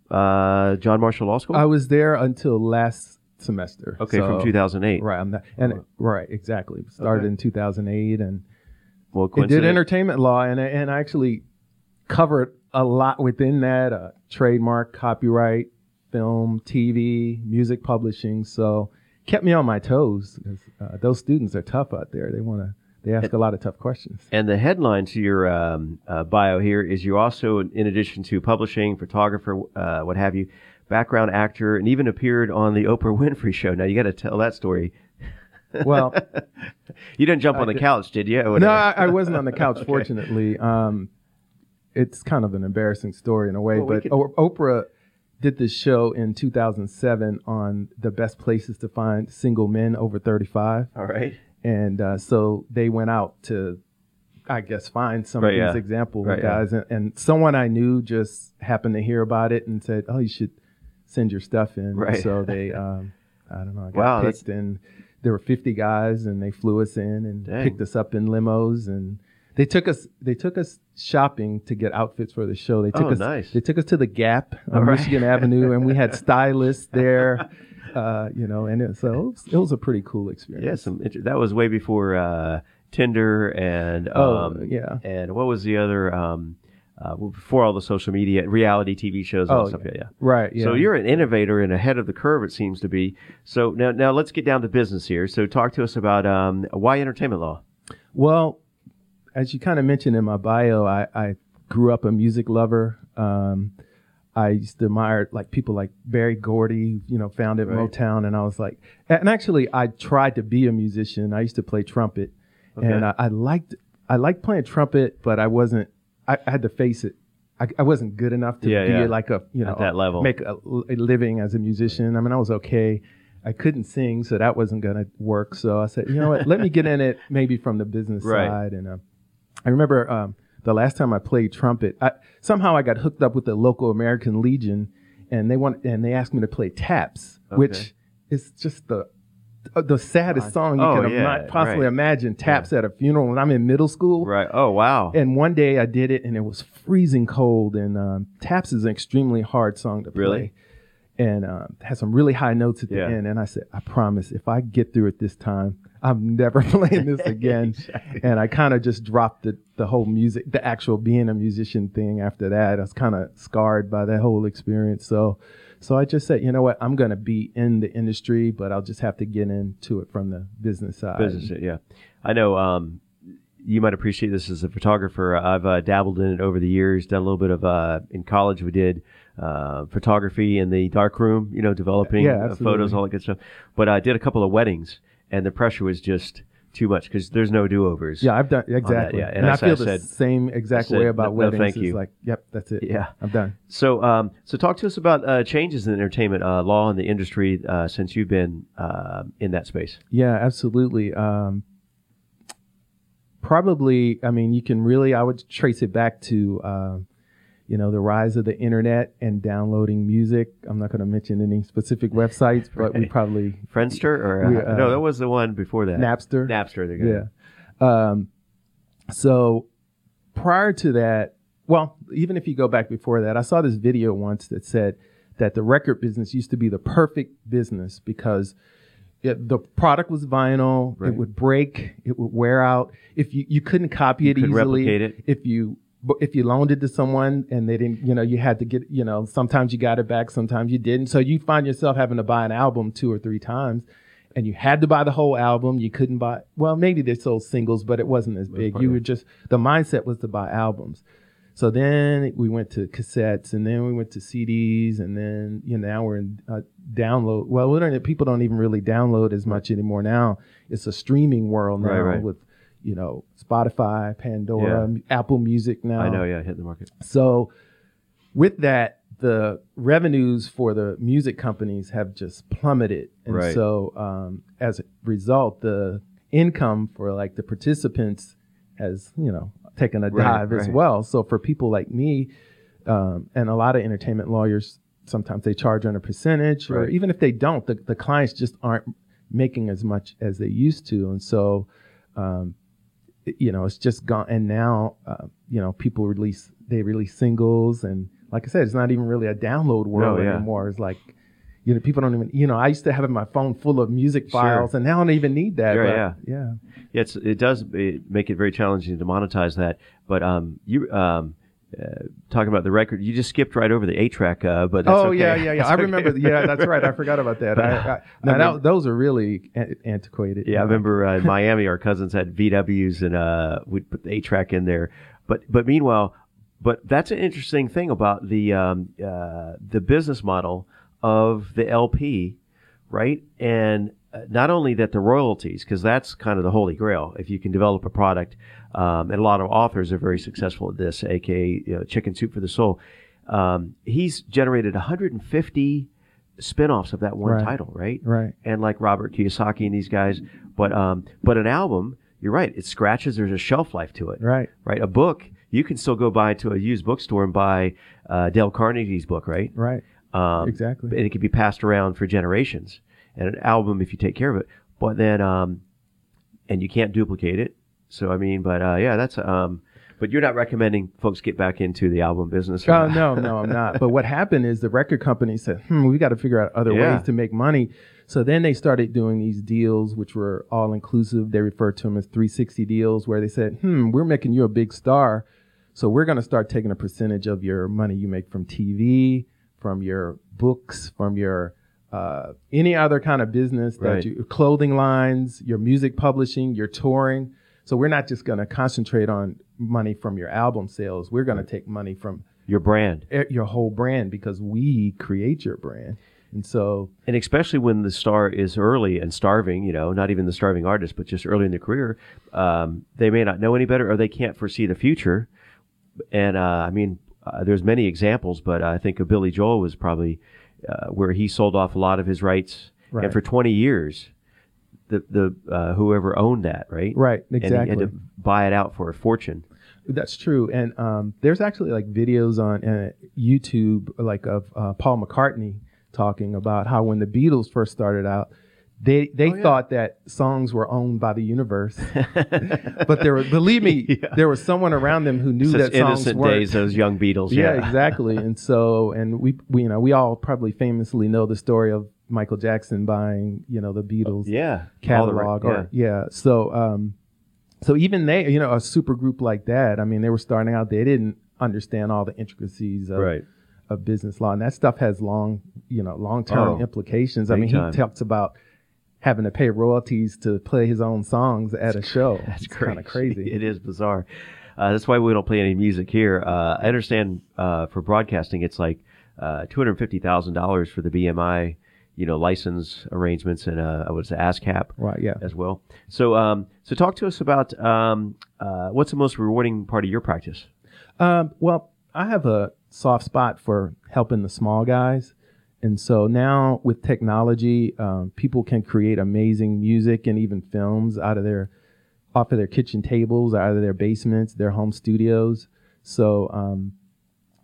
uh, John Marshall Law School. I was there until last semester. Okay, So- from two thousand eight. Right, I'm not, and right, exactly. Started Okay. in two thousand eight, and Well, it did coincident- entertainment law, and I- and I actually covered a lot within that: uh, trademark, copyright, film, T V, music publishing. So kept me on my toes, because uh, those students are tough out there. They want to, they ask a lot of tough questions. And the headline to your um, uh, bio here is you also, in addition to publishing, photographer, uh, what have you, background actor, and even appeared on the Oprah Winfrey Show. Now you got to tell that story. Well, You didn't jump I on the did- couch, did you? Or no, whatever? I, I wasn't on the couch. Okay. Fortunately, um, it's kind of an embarrassing story in a way. Well, we but could- O- Oprah did this show in two thousand seven on the best places to find single men over thirty-five, All right. and uh, so they went out to, I guess, find some Right, of these yeah. example Right, yeah. guys, and, and someone I knew just happened to hear about it and said, "Oh, you should send your stuff in." Right. So they, um, I don't know, I got Wow, that's- picked, and there were fifty guys, and they flew us in and Dang. picked us up in limos, and they took us they took us shopping to get outfits for the show. They took Oh, us nice. they took us to the Gap on All right. Michigan Avenue, and we had stylists there, uh, you know, and it, so it was, it was a pretty cool experience. Yeah, some inter- that was way before uh, Tinder and um, Oh, yeah. and what was the other um, uh, well, before all the social media, reality T V shows, and all Oh, that stuff. Yeah, yeah. Right. Yeah. So you're an innovator and ahead of the curve, it seems to be. So now, now let's get down to business here. So talk to us about um, why entertainment law. Well, as you kind of mentioned in my bio, I, I grew up a music lover. Um, I used to admire like people like Barry Gordy, you know, founded Right. Motown, and I was like, and actually, I tried to be a musician. I used to play trumpet, Okay. and I, I liked I liked playing trumpet, but I wasn't. I, I had to face it. I, I wasn't good enough to Yeah, be yeah. like a you know At that level. make a, a living as a musician. I mean, I was okay. I couldn't sing, so that wasn't going to work. So I said, you know what, let me get in it maybe from the business Right. side. And uh, I remember um, the last time I played trumpet, I, somehow I got hooked up with the local American Legion, and they want and they asked me to play taps, Okay. which is just the uh, the saddest song you Oh, can yeah, ima- possibly right. imagine. Taps at a funeral when I'm in middle school. Right. Oh, wow. And one day I did it, and it was freezing cold. And um, taps is an extremely hard song to play. Really? And uh, has some really high notes at the Yeah. end. And I said, I promise, if I get through it this time, I'm never playing this again. Exactly. And I kind of just dropped the, the whole music, the actual being a musician thing after that. I was kind of scarred by that whole experience. So, so I just said, you know what, I'm going to be in the industry, but I'll just have to get into it from the business side. Business, yeah. I know um, you might appreciate this as a photographer. I've uh, dabbled in it over the years, done a little bit of, uh, in college we did uh, photography in the darkroom, you know, developing Yeah, uh, absolutely. photos, all that good stuff. But I did a couple of weddings, and the pressure was just too much because there's no do-overs. Yeah, I've done exactly, yeah. And and, I I said- feel I the said- same exact I said, way about no, no, weddings. thank It's you. like, yep, that's it. Yeah. I'm done. So, um, so talk to us about uh, changes in entertainment uh, law in the industry uh, since you've been uh, in that space. Yeah, absolutely. Um, probably, I mean, you can really, I would trace it back to, uh, you know, the rise of the internet and downloading music. I'm not going to mention any specific websites, but we Right. probably Friendster or We, uh, uh, no, that was the one before that. Napster. Napster. They're good. Yeah. Um, so prior to that, well, even if you go back before that, I saw this video once that said that the record business used to be the perfect business because it, the product was vinyl, Right. it would break, it would wear out. If you, you couldn't copy You it couldn't easily, replicate it. if you but if you loaned it to someone and they didn't, you know, you had to get, you know, sometimes you got it back, sometimes you didn't. So you find yourself having to buy an album two or three times, and you had to buy the whole album. You couldn't buy, well, maybe they sold singles, but it wasn't as big. part You of were it. just, the mindset was to buy albums. So then we went to cassettes, and then we went to C Ds, and then, you know, now we're in uh, download. Well, we don't, people don't even really download as much anymore now. It's a streaming world now Right, right. with, you know, Spotify, Pandora, Yeah. Apple Music now. I know. Yeah, hit the market. So with that, the revenues for the music companies have just plummeted. And Right. so um, as a result, the income for like the participants has, you know, taken a Right, dive as right. well. So for people like me um, and a lot of entertainment lawyers, sometimes they charge on a percentage, or Right. even if they don't, the, the clients just aren't making as much as they used to. And so, um, it- you know, it's just gone. And now, uh, you know, people release, they release singles. And like I said, it's not even really a download world No, yeah. anymore. It's like, you know, people don't even, you know, I used to have my phone full of music Sure. files, and now I don't even need that. Sure, but, yeah. Yeah. Yeah, it's, it does it make it very challenging to monetize that. But um, you um, uh, talking about the record, you just skipped right over the eight track. Uh, but that's Oh okay. yeah, yeah, yeah. That's I okay. remember. Yeah, that's right. I forgot about that. I, I, now, remember- that- those are really a- antiquated. Yeah, I remember uh, in Miami, our cousins had V Ws, and uh, we'd put the eight track in there. But but meanwhile, but that's an interesting thing about the um, uh, the business model of the L P, right? And uh, not only that, the royalties, because that's kind of the holy grail. If you can develop a product, um, and a lot of authors are very successful at this, aka you know, Chicken Soup for the Soul. Um, he's generated one hundred fifty spinoffs of that one Right. title, right? Right. And like Robert Kiyosaki and these guys, but um, but an album, you're right, it scratches. There's a shelf life to it, Right. right? A book, you can still go buy to a used bookstore and buy uh, Dale Carnegie's book, right? Right. Um, Exactly. And it can be passed around for generations. And an album, if you take care of it, but then um, and you can't duplicate it. So I mean, but uh, yeah, that's um. But you're not recommending folks get back into the album business? or Oh not? no, no, I'm not. But what happened is the record company said, "Hmm, we got to figure out other Yeah. ways to make money." So then they started doing these deals, which were all inclusive. They referred to them as three sixty deals, where they said, "Hmm, we're making you a big star, so we're going to start taking a percentage of your money you make from T V, from your books, from your uh, any other kind of business that Right. you, clothing lines, your music publishing, your touring. So we're not just going to concentrate on money from your album sales. We're going to take money from Your brand. e- your whole brand because we create your brand." And so, And especially when the star is early and starving, you know, not even the starving artist, but just early in their career, um, they may not know any better or they can't foresee the future. And uh, I mean, uh, there's many examples, but I think of Billy Joel was probably uh, where he sold off a lot of his rights, Right. and for twenty years, the the uh, whoever owned that, right, right, and he exactly. had to buy it out for a fortune. That's true. And um, there's actually like videos on uh, YouTube, like of uh, Paul McCartney talking about how when the Beatles first started out, they they Oh, yeah. thought that songs were owned by the universe. But there were, believe me, Yeah. there was someone around them who knew Such that songs innocent weren't. days, those young Beatles. Yeah, Yeah, exactly. And so, and we, we, you know, we all probably famously know the story of Michael Jackson buying, you know, the Beatles yeah. All the catalog. right- Or yeah. So, um, so even they, you know, a super group like that. I mean, they were starting out. They didn't understand all the intricacies of, Right. of business law, and that stuff has long, you know, long term Oh, implications. I big mean, time. he talks about having to pay royalties to play his own songs at a show. That's it's kind of crazy. It is bizarre. Uh, that's why we don't play any music here. Uh, I understand uh, for broadcasting, it's like uh, two hundred fifty thousand dollars for the B M I, you know, license arrangements, and uh, I would say ASCAP Right? Yeah. as well. So, um, so talk to us about um, uh, what's the most rewarding part of your practice? Um, well, I have a soft spot for helping the small guys. And so now with technology, um, people can create amazing music and even films out of their, off of their kitchen tables, out of their basements, their home studios. So um,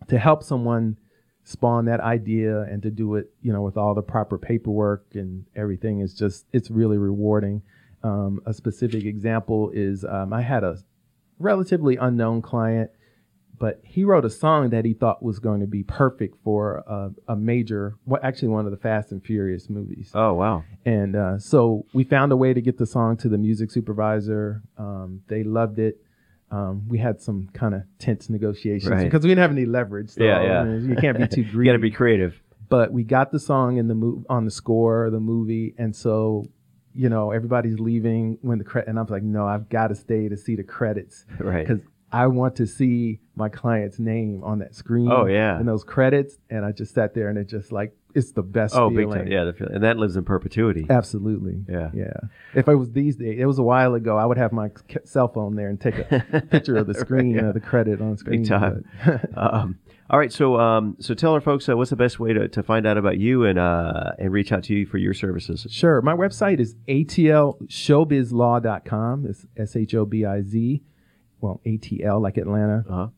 to help someone spawn that idea and to do it, you know, with all the proper paperwork and everything is just, it's really rewarding. Um, a specific example is um, I had a relatively unknown client, but he wrote a song that he thought was going to be perfect for a, a major, well, actually one of the Fast and Furious movies. Oh, wow. And uh, so we found a way to get the song to the music supervisor. Um, they loved it. Um, we had some kind of tense negotiations Right. because we didn't have any leverage. So Yeah, yeah. I mean, you can't be too You greedy. got to be creative. But we got the song in the mo- on the score of the movie, and so you know everybody's leaving when the credit, and I'm like, no, I've got to stay to see the credits Right. because I want to see my client's name on that screen. Oh, yeah. and those credits, and I just sat there, and it just like it's the best. Oh, feeling. big time. Yeah, the feel- and that lives in perpetuity. Absolutely. Yeah. Yeah. If it was these days, it was a while ago, I would have my c- cell phone there and take a picture of the screen, Right, yeah. of the credit on the screen. Big time. but- um, all right, so um, so tell our folks uh, what's the best way to, to find out about you and uh, and reach out to you for your services. Sure. My website is a t l showbiz law dot com. It's S H O B I Z. Well, A T L like Atlanta. Uh-huh.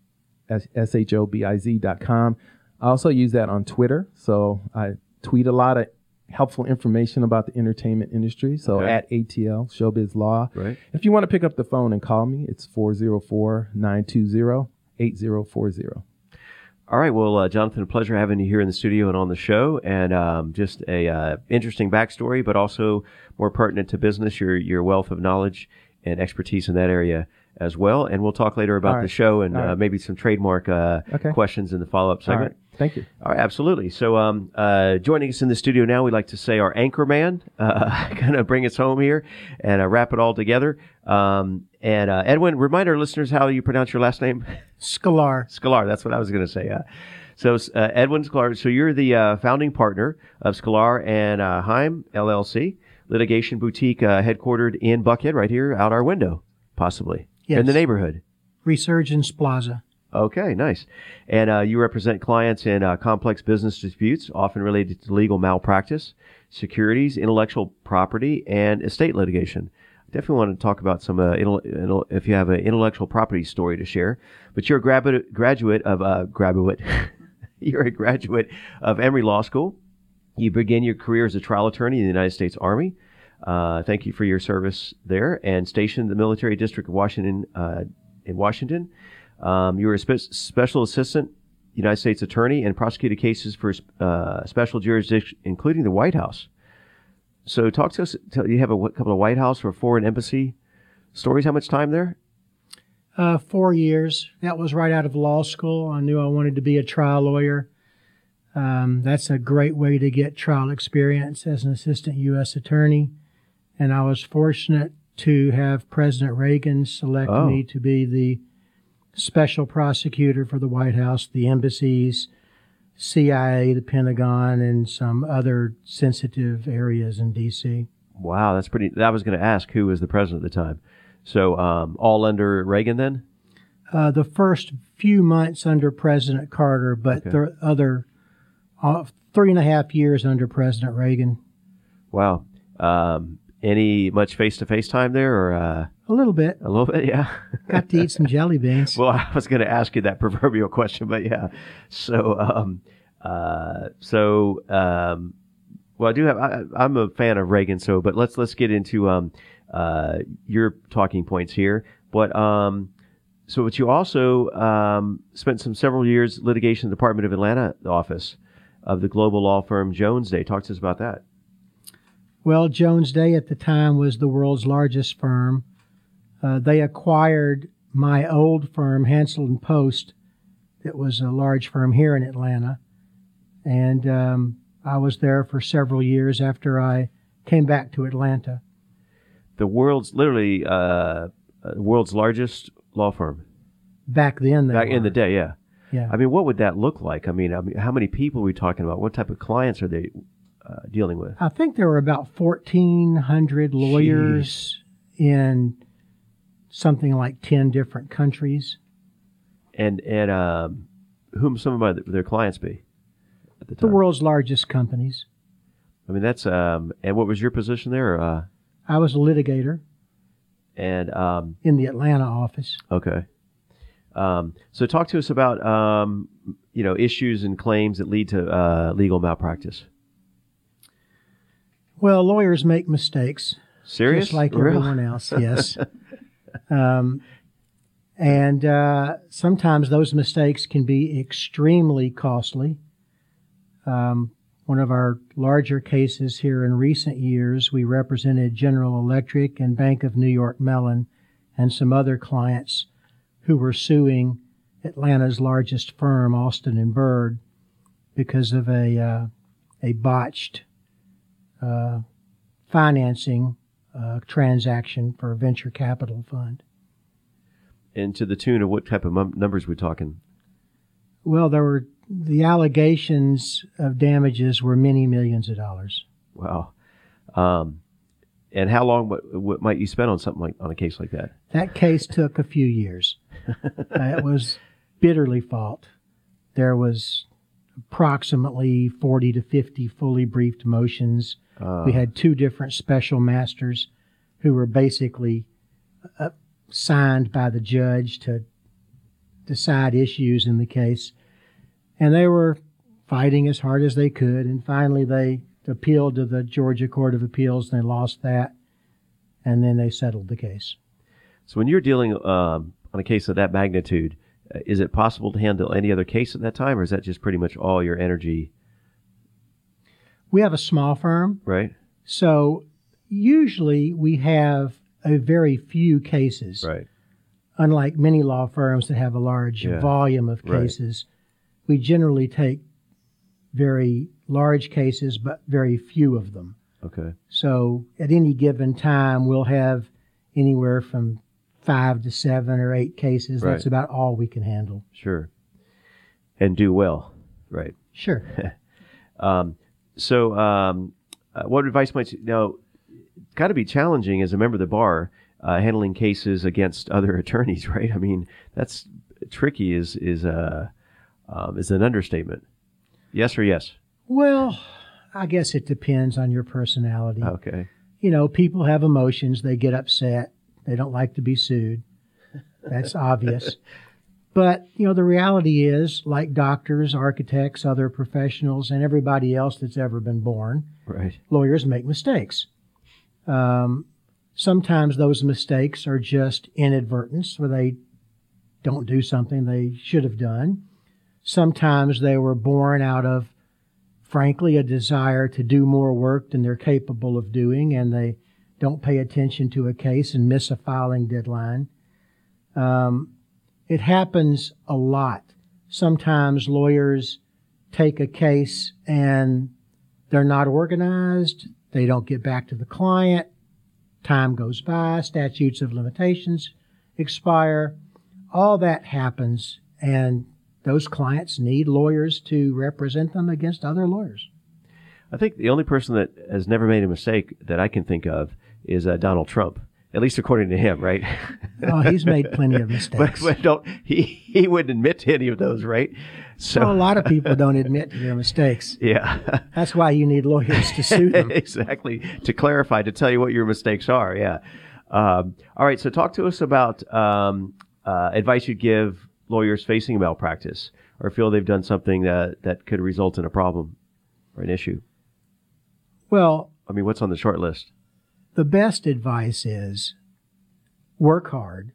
S H O B I Z dot com. I also use that on Twitter. So I tweet a lot of helpful information about the entertainment industry. So Okay. at A T L Showbiz Law. Right. If you want to pick up the phone and call me, it's four oh four, nine two zero, eight oh four oh. All right. Well, uh, Jonathan, a pleasure having you here in the studio and on the show, and um, just a uh, interesting backstory, but also more pertinent to business. Your your wealth of knowledge and expertise in that area as well. And we'll talk later about All the right. show and All uh, right. maybe some trademark uh, Okay. questions in the follow up All segment. right. Thank you. All right, absolutely. So, um, uh, joining us in the studio now, we'd like to say our anchor man, uh, kind of bring us home here and uh, wrap it all together. Um, and uh, Edwin, remind our listeners how you pronounce your last name. Scalar. Scalar, that's what I was going to say. Uh, so, uh, Edwin Scalar, so you're the uh, founding partner of Scalar and uh, Heim, L L C, litigation boutique uh, headquartered in Buckhead, right here out our window, possibly, Yes. in the neighborhood. Resurgence Plaza. Okay, nice. And uh, you represent clients in uh, complex business disputes, often related to legal malpractice, securities, intellectual property, and estate litigation. Definitely want to talk about some, uh, intel- intel- if you have an intellectual property story to share. But you're a graduate, graduate of, uh, graduate, you're a graduate of Emory Law School. You began your career as a trial attorney in the United States Army. Uh, thank you for your service there, and stationed in the Military District of Washington, uh, in Washington. Um, you were a spe- special assistant United States attorney and prosecuted cases for uh, special jurisdiction, including the White House. So talk to us. Tell, you have a what, couple of White House or foreign embassy stories. How much time there? Uh, four years. That was right out of law school. I knew I wanted to be a trial lawyer. Um, that's a great way to get trial experience as an assistant U S attorney. And I was fortunate to have President Reagan select Oh. me to be the special prosecutor for the White House, the embassies, C I A, the Pentagon, and some other sensitive areas in D C. Wow, that's pretty. I was going to ask who was the president at the time. So um, all under Reagan then? Uh, the first few months under President Carter, but Okay. the other uh, three and a half years under President Reagan. Wow. Um, any much face-to-face time there, or uh, A little bit. a little bit? Yeah. Got to eat some jelly beans. Well, I was going to ask you that proverbial question, but yeah. So, um, uh, so, um, well, I do have. I, I'm a fan of Reagan, so but let's let's get into um, uh, your talking points here. But um, so, but you also um, spent some several years litigation in the Department of Atlanta office of the global law firm Jones Day. Talk to us about that. Well, Jones Day at the time was the world's largest firm. Uh, they acquired my old firm, Hansel and Post, that was a large firm here in Atlanta. And um, I was there for several years after I came back to Atlanta. The world's literally uh, uh, world's largest law firm Back then, they back were. in the day. Yeah. Yeah. I mean, what would that look like? I mean, I mean, how many people are we talking about? What type of clients are they uh, dealing with? I think there were about fourteen hundred lawyers in something like ten different countries. And and um, whom some of their clients be at the The time? world's largest companies. I mean, that's um. And what was your position there? Uh, I was a litigator and um. in the Atlanta office. Okay. Um, so talk to us about, um, you know, issues and claims that lead to uh, legal malpractice. Well, lawyers make mistakes. Serious? Just like Real? everyone else, yes. um, and uh, sometimes those mistakes can be extremely costly. Um, one of our larger cases here in recent years, we represented General Electric and Bank of New York Mellon and some other clients who were suing Atlanta's largest firm, Austin and Bird, because of a uh, a botched uh, financing uh, transaction for a venture capital fund. And to the tune of what type of mum- numbers we're talking? Well, there were the allegations of damages were many millions of dollars. Wow. Um, and how long what, what might you spend on something like on a case like that? That case took a few years. uh, it was bitterly fought. There was approximately forty to fifty fully briefed motions. Uh, we had two different special masters who were basically uh, signed by the judge to decide issues in the case. And they were fighting as hard as they could. And finally, they appealed to the Georgia Court of Appeals, and they lost that. And then they settled the case. So when you're dealing um, on a case of that magnitude, uh, is it possible to handle any other case at that time, or is that just pretty much all your energy? We have a small firm. Right. So usually we have a very few cases. Right. Unlike many law firms that have a large Yeah. volume of Right. cases, we generally take very large cases, but very few of them. Okay. So at any given time, we'll have anywhere from five to seven or eight cases. Right. That's about all we can handle. Sure. And do well. Right. Sure. Um, so um, uh, what advice might you, now, it's got to be challenging as a member of the bar, uh, handling cases against other attorneys, right? I mean, that's tricky is, is, uh, um, is an understatement. Yes or yes? Well, I guess it depends on your personality. Okay. You know, people have emotions. They get upset. They don't like to be sued. That's obvious. But, you know, the reality is, like doctors, architects, other professionals, and everybody else that's ever been born, Right. lawyers make mistakes. Um, sometimes those mistakes are just inadvertence, where they don't do something they should have done. Sometimes they were born out of, frankly, a desire to do more work than they're capable of doing, and they don't pay attention to a case and miss a filing deadline. Um, it happens a lot. Sometimes lawyers take a case and they're not organized. They don't get back to the client. Time goes by. Statutes of limitations expire. All that happens, and those clients need lawyers to represent them against other lawyers. I think the only person that has never made a mistake that I can think of is uh, Donald Trump, at least according to him, right? Oh, he's made plenty of but, mistakes. but don't he? He wouldn't admit to any of those, right? So Well, a lot of people don't admit to their mistakes. yeah, That's why you need lawyers to sue them. exactly, to clarify, to tell you what your mistakes are. Yeah. Um, all right. So talk to us about um, uh, advice you'd give lawyers facing malpractice or feel they've done something that that could result in a problem or an issue. Well, I mean, what's on the short list? the best advice is work hard,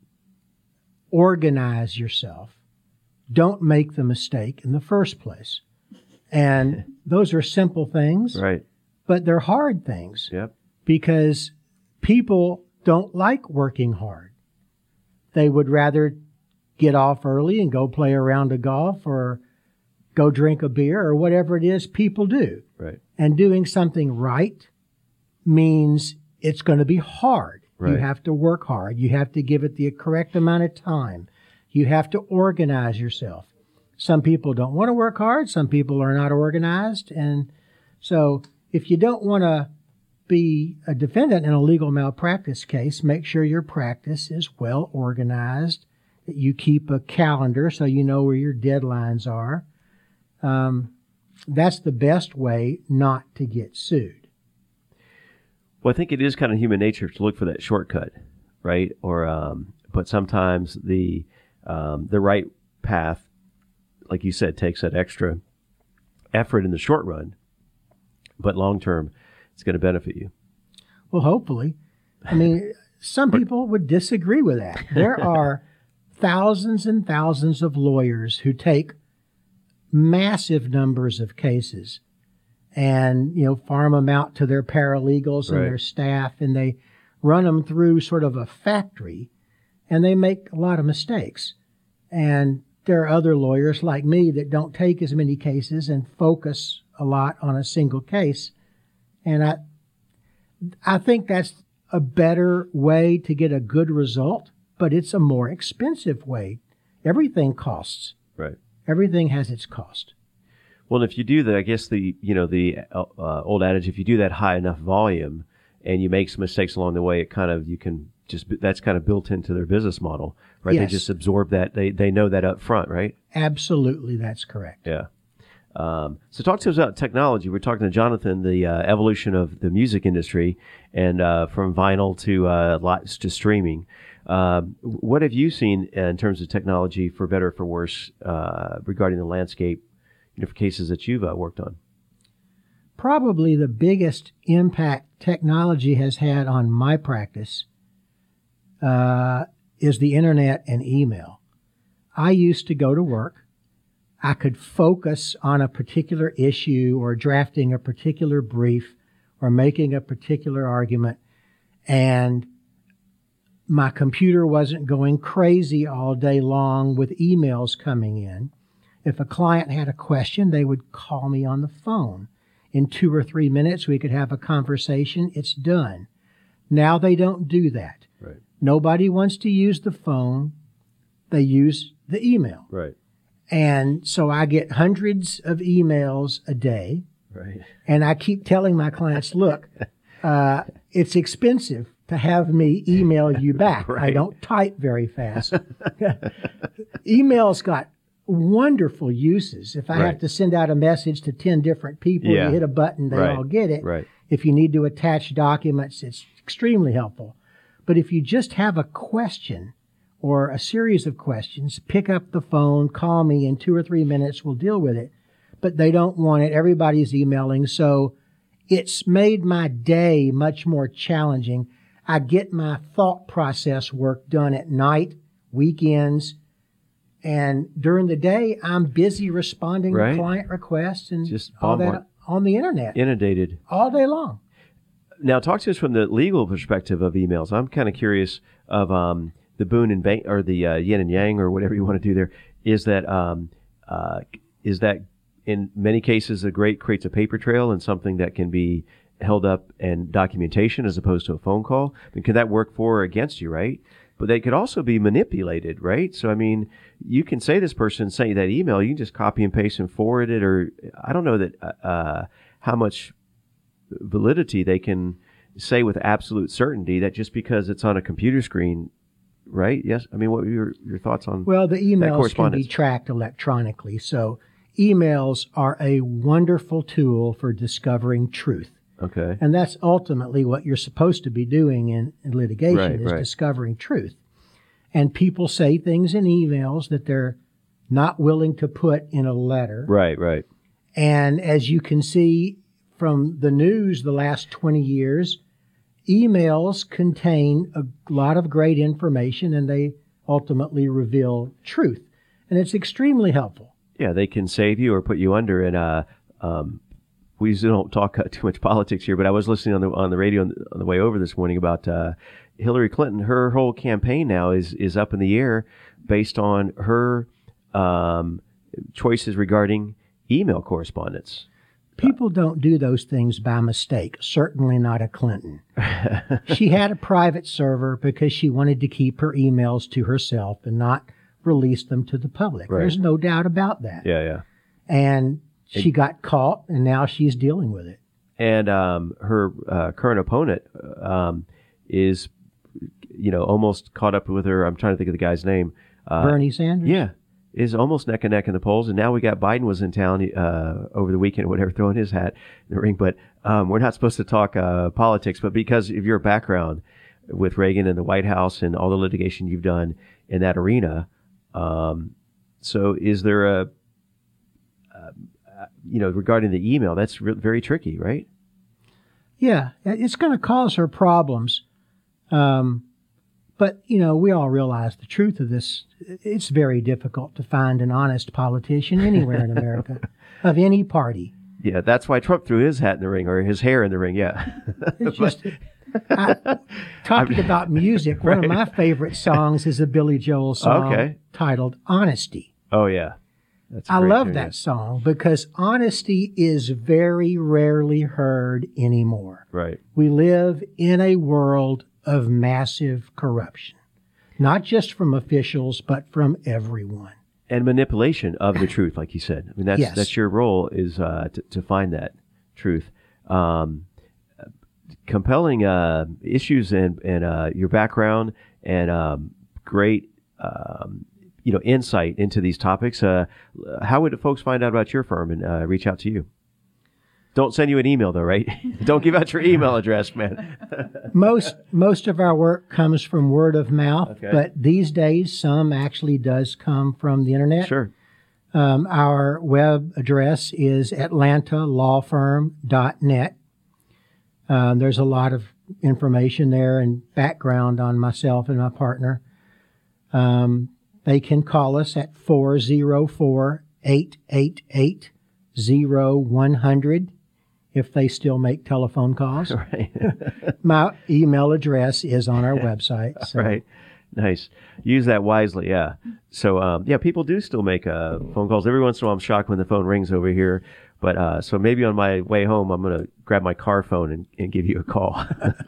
organize yourself, don't make the mistake in the first place. And those are simple things, Right. but they're hard things Yep. because people don't like working hard. They would rather get off early and go play a round of golf or go drink a beer or whatever it is people do. Right. And doing something right means it's going to be hard. You Right. have to work hard. You have to give it the correct amount of time. You have to organize yourself. Some people don't want to work hard. Some people are not organized. And so if you don't want to be a defendant in a legal malpractice case, make sure your practice is well organized, that you keep a calendar so you know where your deadlines are. Um, that's the best way not to get sued. Well, I think it is kind of human nature to look for that shortcut, right? Or, um, but sometimes the um, the right path, like you said, takes that extra effort in the short run, but long term, it's going to benefit you. Well, hopefully. I mean, some people would disagree with that. There are thousands and thousands of lawyers who take massive numbers of cases and, you know, farm them out to their paralegals and Right. their staff, and they run them through sort of a factory, and they make a lot of mistakes. And there are other lawyers like me that don't take as many cases and focus a lot on a single case. And I, I think that's a better way to get a good result, but it's a more expensive way. Everything costs. Right. Everything has its cost. Well, if you do that, I guess the you know the uh, old adage, if you do that high enough volume and you make some mistakes along the way, it kind of you can just that's kind of built into their business model, right? Yes. They just absorb that. They they know that up front, right? Absolutely, that's correct. Yeah. Um, so talk to us about technology. We're talking to Jonathan, the uh, evolution of the music industry, and uh, from vinyl to uh, lots to streaming. Um, what have you seen in terms of technology, for better or for worse, uh, regarding the landscape, you know, for cases that you've uh, worked on? Probably the biggest impact technology has had on my practice uh, is the internet and email. I used to go to work. I could focus on a particular issue or drafting a particular brief or making a particular argument, and my computer wasn't going crazy all day long with emails coming in. If a client had a question, they would call me on the phone. In two or three minutes, we could have a conversation. It's done. Now they don't do that. Right. Nobody wants to use the phone. They use the email. Right. And so I get hundreds of emails a day. Right. And I keep telling my clients, look, uh, it's expensive to have me email you back. Right. I don't type very fast. Email's got wonderful uses. If I Right. have to send out a message to ten different people, Yeah. you hit a button, they Right. all get it. Right. If you need to attach documents, it's extremely helpful. But if you just have a question or a series of questions, pick up the phone, call me, in two or three minutes, we'll deal with it. But they don't want it. Everybody's emailing. So it's made my day much more challenging. I get my thought process work done at night, weekends, and during the day, I'm busy responding Right. to client requests and Just all bombard- that on the internet Inundated. all day long. Now, talk to us from the legal perspective of emails. I'm kind of curious of um, the boon and bang, or the uh, yin and yang, or whatever you want to do there. Is that um, uh, is that in many cases a great creates a paper trail and something that can be held up and documentation as opposed to a phone call? I mean, can that work for or against you, right? But they could also be manipulated, right? So, I mean, you can say this person sent you that email, you can just copy and paste and forward it, or I don't know that uh, how much validity they can say with absolute certainty that just because it's on a computer screen, right? Yes. I mean, what were your, your thoughts on Well, the emails can correspondence? be tracked electronically. So emails are a wonderful tool for discovering truth. Okay. And that's ultimately what you're supposed to be doing in, in litigation Right, is right. discovering truth. And people say things in emails that they're not willing to put in a letter. Right, right. And as you can see from the news the last twenty years, emails contain a lot of great information and they ultimately reveal truth. And it's extremely helpful. Yeah, they can save you or put you under. And uh, um, we usually don't talk uh, too much politics here, but I was listening on the on the radio on the, on the way over this morning about uh, Hillary Clinton. Her whole campaign now is is up in the air based on her um, choices regarding email correspondence. People don't do those things by mistake, certainly not a Clinton. She had a private server because she wanted to keep her emails to herself and not release them to the public. Right. There's no doubt about that. Yeah, yeah. And she got caught, and now she's dealing with it. And um, her uh, current opponent um, is, you know, almost caught up with her. I'm trying to think of the guy's name. Uh, Bernie Sanders? Yeah, is almost neck and neck in the polls. And now we got Biden was in town uh, over the weekend, or whatever, throwing his hat in the ring. But um, we're not supposed to talk uh, politics. But because of your background with Reagan and the White House and all the litigation you've done in that arena, Um, so is there a, uh, you know, regarding the email, that's re- very tricky, right? Yeah, it's going to cause her problems. Um, but, you know, we all realize the truth of this. It's very difficult to find an honest politician anywhere in America of any party. Yeah, that's why Trump threw his hat in the ring, or his hair in the ring, yeah. It's just, I, talking I'm- about music, one of my favorite songs is a Billy Joel song Okay. titled Honesty. Oh, yeah. That's a I great love tune, that song because honesty is very rarely heard anymore. yeah. Right. We live in a world of massive corruption, not just from officials, but from everyone. And manipulation of the truth, like you said. I mean, that's Yes. that's your role, is uh, to, to find that truth. Um, compelling uh, issues and and uh, your background and um, great um, you know insight into these topics. Uh, how would folks find out about your firm and uh, reach out to you? Don't send you an email though, right? Don't give out your email address, man. Most most of our work comes from word of mouth, Okay. but these days some actually does come from the internet. Sure. Um, our web address is atlanta law firm dot net. Um, there's a lot of information there and background on myself and my partner. Um, they can call us at four oh four, eight eight eight, oh one hundred if they still make telephone calls. Right. My email address is on our website. So. Right. Nice. Use that wisely. Yeah. So, um, yeah, people do still make uh, phone calls. Every once in a while, I'm shocked when the phone rings over here. But uh, so maybe on my way home, I'm going to grab my car phone and, and give you a call.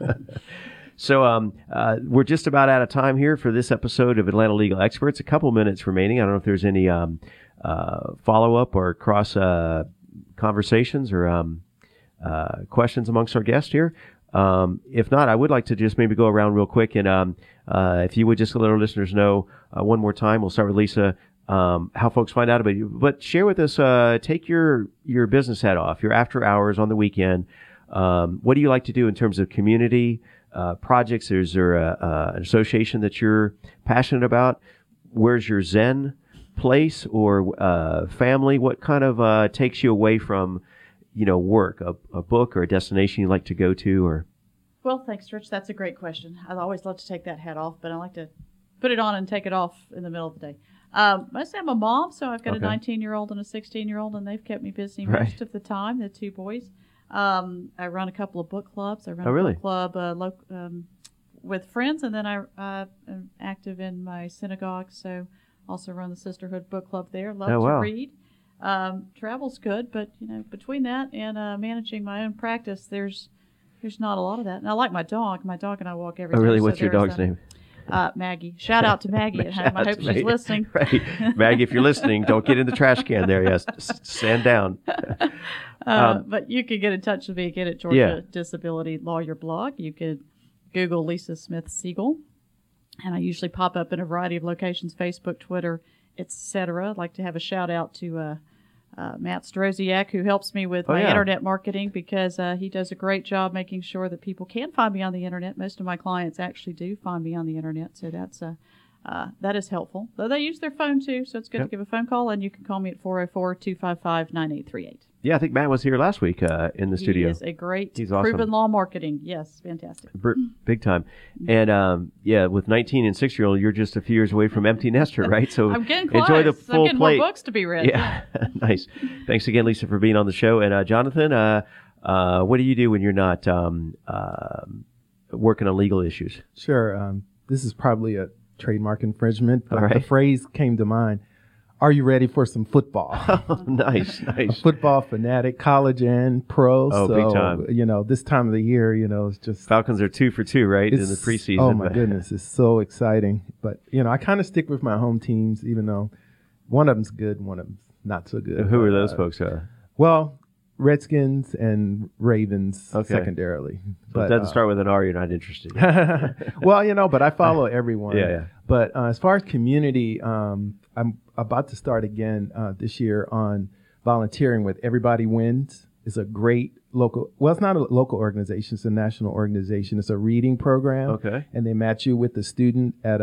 So um, uh, we're just about out of time here for this episode of Atlanta Legal Experts. A couple minutes remaining. I don't know if there's any um, uh, follow-up or cross uh, conversations or um, uh, questions amongst our guests here. Um, if not, I would like to just maybe go around real quick. And um, uh, if you would just let our listeners know uh, one more time, we'll start with Lisa, um, how folks find out about you. But share with us, uh, take your, your business hat off, your after hours on the weekend. Um, what do you like to do in terms of community uh, projects? Is there a, a, an association that you're passionate about? Where's your Zen place or uh, family? What kind of uh, takes you away from, you know, work, a, a book or a destination you like to go to? Or Well, thanks, Rich. That's a great question. I always love to take that hat off, but I like to put it on and take it off in the middle of the day. Um, mostly I'm a mom, so I've got Okay. a nineteen-year-old and a sixteen-year-old, and they've kept me busy Right. most of the time, the two boys. Um, I run a couple of book clubs. I run Oh, a really? book club uh, lo- um, with friends, and then I uh, am active in my synagogue, so also run the Sisterhood Book Club there. Love Oh, to wow. read. Um, travel's good, but you know, between that and uh, managing my own practice, there's there's not a lot of that. And I like my dog. My dog and I walk every oh, day. really, so what's your there is dog's that. name? Uh, Maggie. Shout out to Maggie at Shout home. I out hope to she's Maggie. listening. Right. Maggie, if you're listening, don't get in the trash can there. Yes. S- stand down. Uh, Um, but you can get in touch with me again at Georgia Yeah. Disability Lawyer Blog. You could Google Lisa Smith Siegel, and I usually pop up in a variety of locations: Facebook, Twitter, et cetera. I'd like to have a shout out to uh, uh, Matt Strozziak, who helps me with Oh, my yeah. internet marketing, because uh, he does a great job making sure that people can find me on the internet. Most of my clients actually do find me on the internet, so that's uh, uh, that is helpful. Though they use their phone too, so it's good Yep. to give a phone call, and you can call me at four oh four, two five five, nine eight three eight. Yeah, I think Matt was here last week uh, in the He studio. is a great He's awesome. proven law marketing. Yes, fantastic. Br- Big time. And um, yeah, with nineteen and six year old, you're just a few years away from empty nester, right? So I'm getting close. enjoy the full I'm getting plate. more books to be read. Yeah, nice. Thanks again, Lisa, for being on the show. And uh, Jonathan, uh, uh, what do you do when you're not um, um working on legal issues? Sure. Um, this is probably a trademark infringement, but All right. the phrase came to mind. Are you ready for some football? Nice, A nice. football fanatic, college and pro. Oh, so, big time. You know, this time of the year, you know, it's just Falcons are two for two, right, in the it's- preseason. Oh my but- goodness, it's so exciting. But you know, I kind of stick with my home teams, even though one of them's good, one of them's not so good. Who are But, those uh, folks? Uh, Well, Redskins and Ravens Okay. secondarily. so it doesn't start with an R. You're not interested. well, you know, but I follow everyone. Yeah, yeah. But uh, as far as community, um, I'm about to start again uh, this year on volunteering with Everybody Wins. It's a great local, well, it's not a local organization. It's a national organization. It's a reading program. Okay. And they match you with a student at a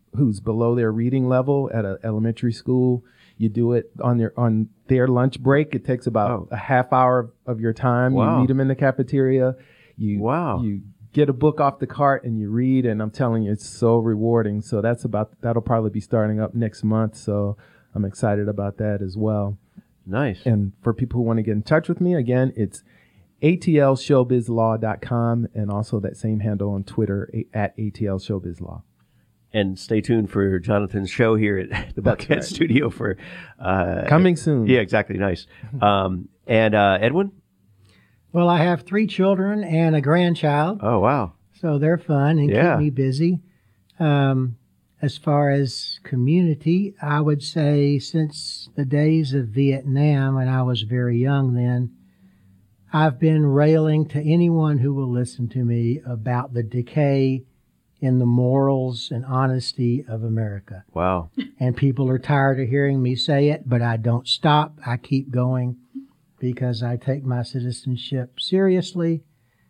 who's below their reading level at an elementary school. You do it on their on their lunch break. It takes about Oh. a half hour of your time. Wow. You meet them in the cafeteria. You Wow. you get a book off the cart and you read, and I'm telling you, it's so rewarding. So that's about that'll probably be starting up next month. So I'm excited about that as well. Nice. And for people who want to get in touch with me, again, it's A T L showbiz law dot com, and also that same handle on Twitter a- at A T L showbiz law. And stay tuned for Jonathan's show here at the Buckhead right. Studio for uh, Coming soon. Yeah, exactly. Nice. Um, and uh, Edwin? Well, I have three children and a grandchild, Oh, wow. so they're fun and Yeah. keep me busy. Um, as far as community, I would say since the days of Vietnam, and I was very young then, I've been railing to anyone who will listen to me about the decay in the morals and honesty of America. Wow. And people are tired of hearing me say it, but I don't stop. I keep going because I take my citizenship seriously,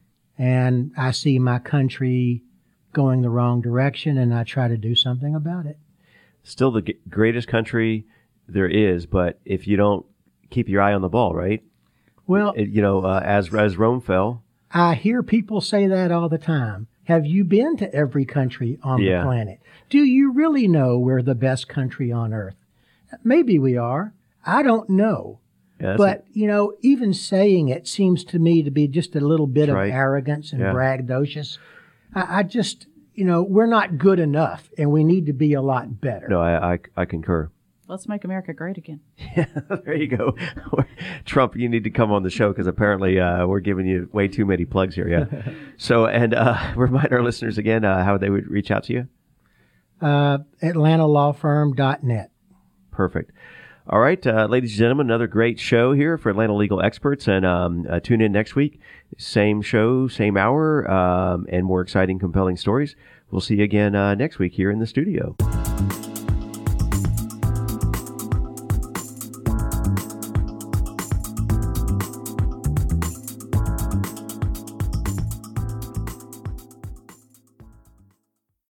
and I see my country going the wrong direction, and I try to do something about it. Still the g- greatest country there is, but if you don't keep your eye on the ball, right? Well, It- you know, uh, as as Rome fell. I hear people say that all the time. Have you been to every country on Yeah. the planet? Do you really know we're the best country on earth? Maybe we are. I don't know. Yeah, that's But, you know, even saying it seems to me to be just a little bit That's of right. arrogance and Yeah. braggadocious. I, I just, you know, we're not good enough, and we need to be a lot better. no, I, I I concur. Let's make America great again. There you go. Trump, you need to come on the show because apparently uh, we're giving you way too many plugs here. Yeah. So, and uh, remind our listeners again uh, how they would reach out to you. Uh, Atlanta Law Firm dot net. Perfect. All right, uh, ladies and gentlemen, another great show here for Atlanta Legal Experts. And um, uh, tune in next week. Same show, same hour, um, and more exciting, compelling stories. We'll see you again uh, next week here in the studio.